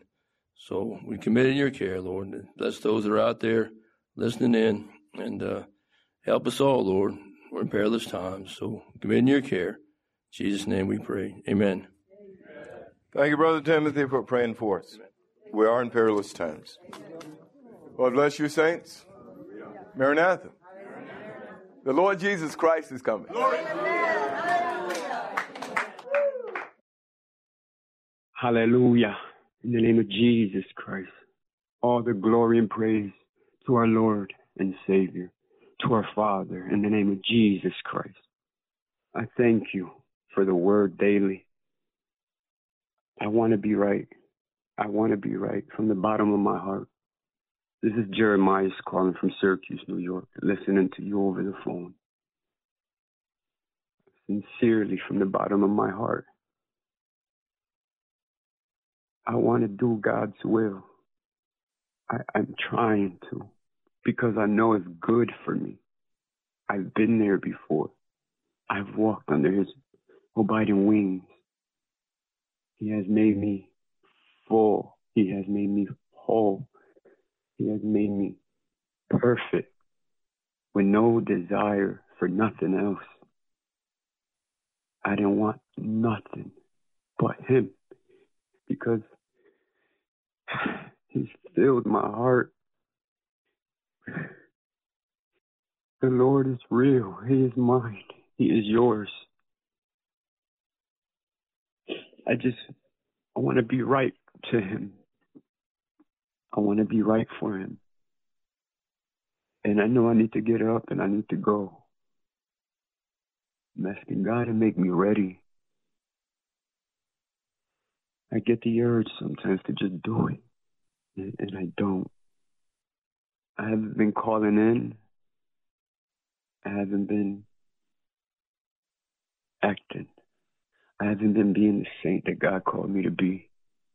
so we commit in your care, Lord. Bless those that are out there listening in, and uh, help us all, Lord. We're in perilous times, so commit in your care. In Jesus' name we pray. Amen. Thank you, Brother Timothy, for praying for us. We are in perilous times. God bless you, saints. Maranatha. The Lord Jesus Christ is coming. Hallelujah. In the name of Jesus Christ, all the glory and praise to our Lord and Savior, to our Father, in the name of Jesus Christ. I thank you for the word daily. I want to be right. I want to be right from the bottom of my heart. This is Jeremiah calling from Syracuse, New York, listening to you over the phone. sincerely from the bottom of my heart. I want to do God's will. I, I'm trying to because I know it's good for me. I've been there before. I've walked under his abiding wings. He has made me full. He has made me whole. He has made me perfect with no desire for nothing else. I didn't want nothing but him because he's filled my heart. The Lord is real. He is mine. He is yours. I just, I want to be right to him. I want to be right for him. And I know I need to get up and I need to go. I'm asking God to make me ready. I get the urge sometimes to just do it. And, and I don't. I haven't been calling in. I haven't been acting. I haven't been being the saint that God called me to be.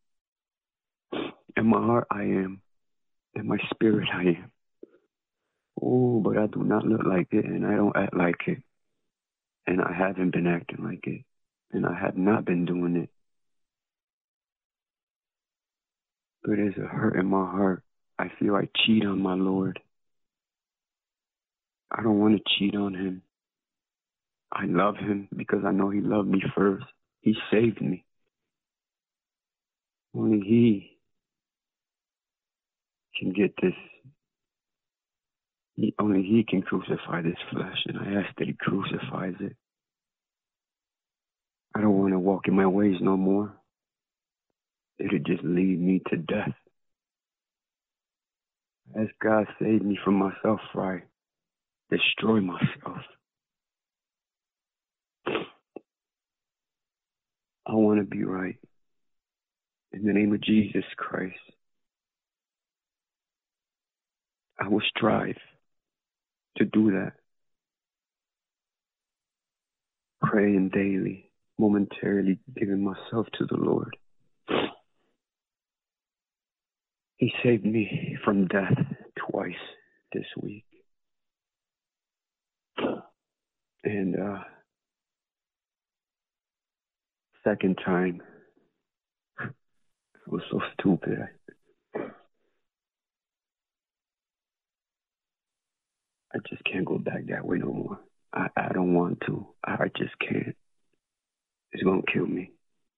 In my heart, I am. In my spirit, I am. Oh, but I do not look like it, and I don't act like it. And I haven't been acting like it. And I have not been doing it. But there's a hurt in my heart. I feel I cheat on my Lord. I don't want to cheat on him. I love him because I know he loved me first. He saved me. Only he can get this. He, only he can crucify this flesh, and I ask that he crucifies it. I don't want to walk in my ways no more. It'll just lead me to death. As God saved me from myself, I destroy myself. I want to be right. In the name of Jesus Christ, I will strive to do that. Praying daily, momentarily giving myself to the Lord. He saved me from death twice this week. And uh second time, I was so stupid. I, I just can't go back that way no more. I, I don't want to. I just can't. It's going to kill me.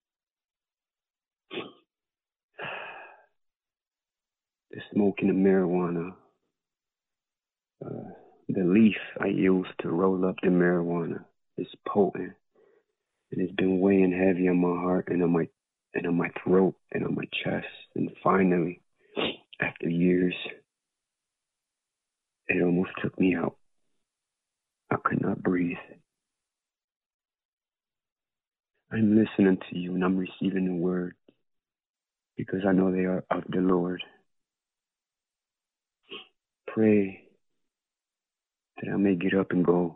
The smoking of marijuana, uh, the leaf I use to roll up the marijuana is potent. And it's been weighing heavy on my heart and on my and on my throat and on my chest. And finally, after years, it almost took me out. I could not breathe. I'm listening to you and I'm receiving the word because I know they are of the Lord. Pray that I may get up and go.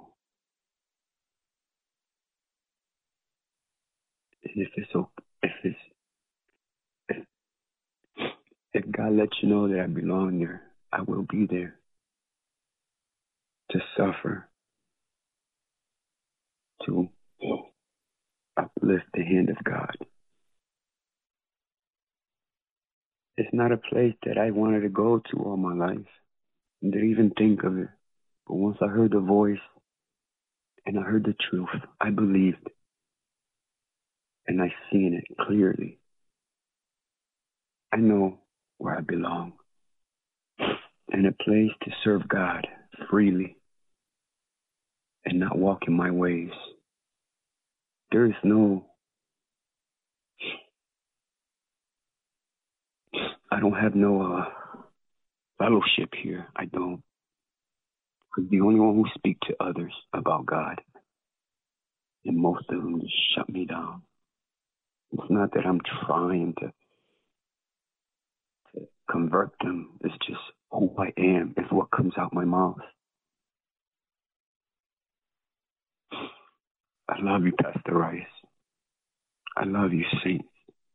And if it's okay, if it's if, if God lets you know that I belong there, I will be there to suffer, to uplift the hand of God. It's not a place that I wanted to go to all my life. I didn't even think of it. But once I heard the voice and I heard the truth, I believed. And I seen it clearly. I know where I belong. In a place to serve God freely and not walk in my ways. There is no, I don't have no uh, fellowship here. I don't. Because the only one who speak to others about God, and most of them just shut me down. It's not that I'm trying to, to convert them. It's just who I am. It's what comes out my mouth. I love you, Pastor Rice. I love you, saints.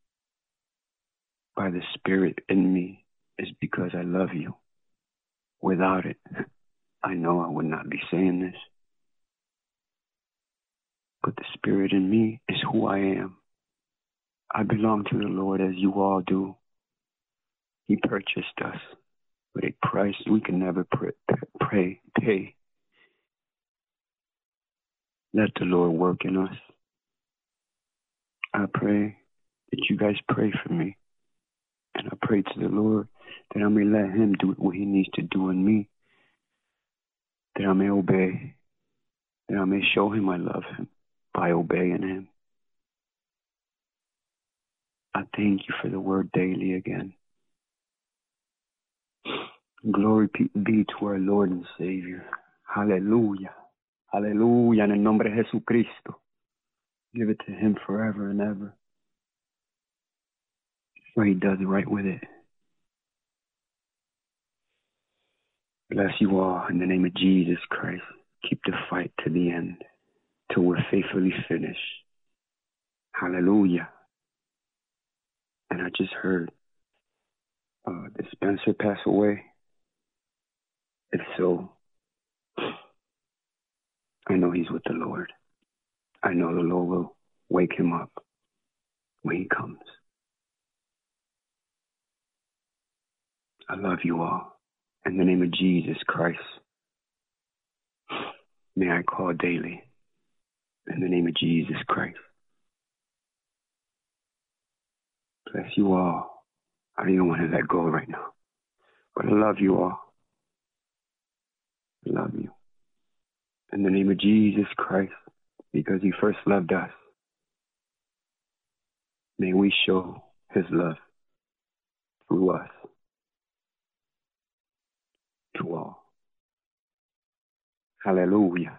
By the Spirit in me is because I love you. Without it, I know I would not be saying this. But the Spirit in me is who I am. I belong to the Lord as you all do. He purchased us with a price we can never pray, pray, pay. Let the Lord work in us. I pray that you guys pray for me. And I pray to the Lord that I may let him do what he needs to do in me. That I may obey. That I may show him I love him by obeying him. I thank you for the word daily again. Glory be to our Lord and Savior. Hallelujah. Hallelujah. En el nombre de Jesucristo. Give it to him forever and ever. So he does right with it. Bless you all in the name of Jesus Christ. Keep the fight to the end till we're faithfully finished. Hallelujah. And I just heard uh, did Spencer pass away? If so, I know he's with the Lord. I know the Lord will wake him up when he comes. I love you all. In the name of Jesus Christ, may I call daily. In the name of Jesus Christ. Bless you all. I don't even want to let go right now. But I love you all. I love you. In the name of Jesus Christ, because he first loved us, may we show his love through us to all. Hallelujah.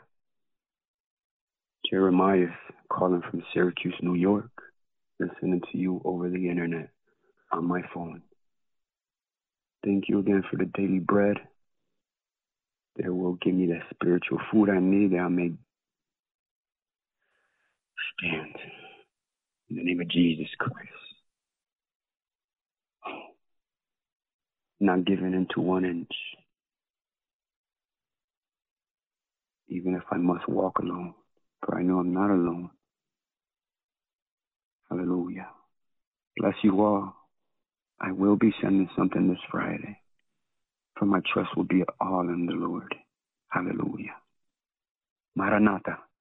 Jeremiah calling from Syracuse, New York, listening to you over the internet on my phone. Thank you again for the daily bread that will give me that spiritual food I need that I may stand in the name of Jesus Christ. Not giving into one inch, even if I must walk alone, for I know I'm not alone. Hallelujah. Bless you all. I will be sending something this Friday, for my trust will be all in the Lord. Hallelujah. Maranatha.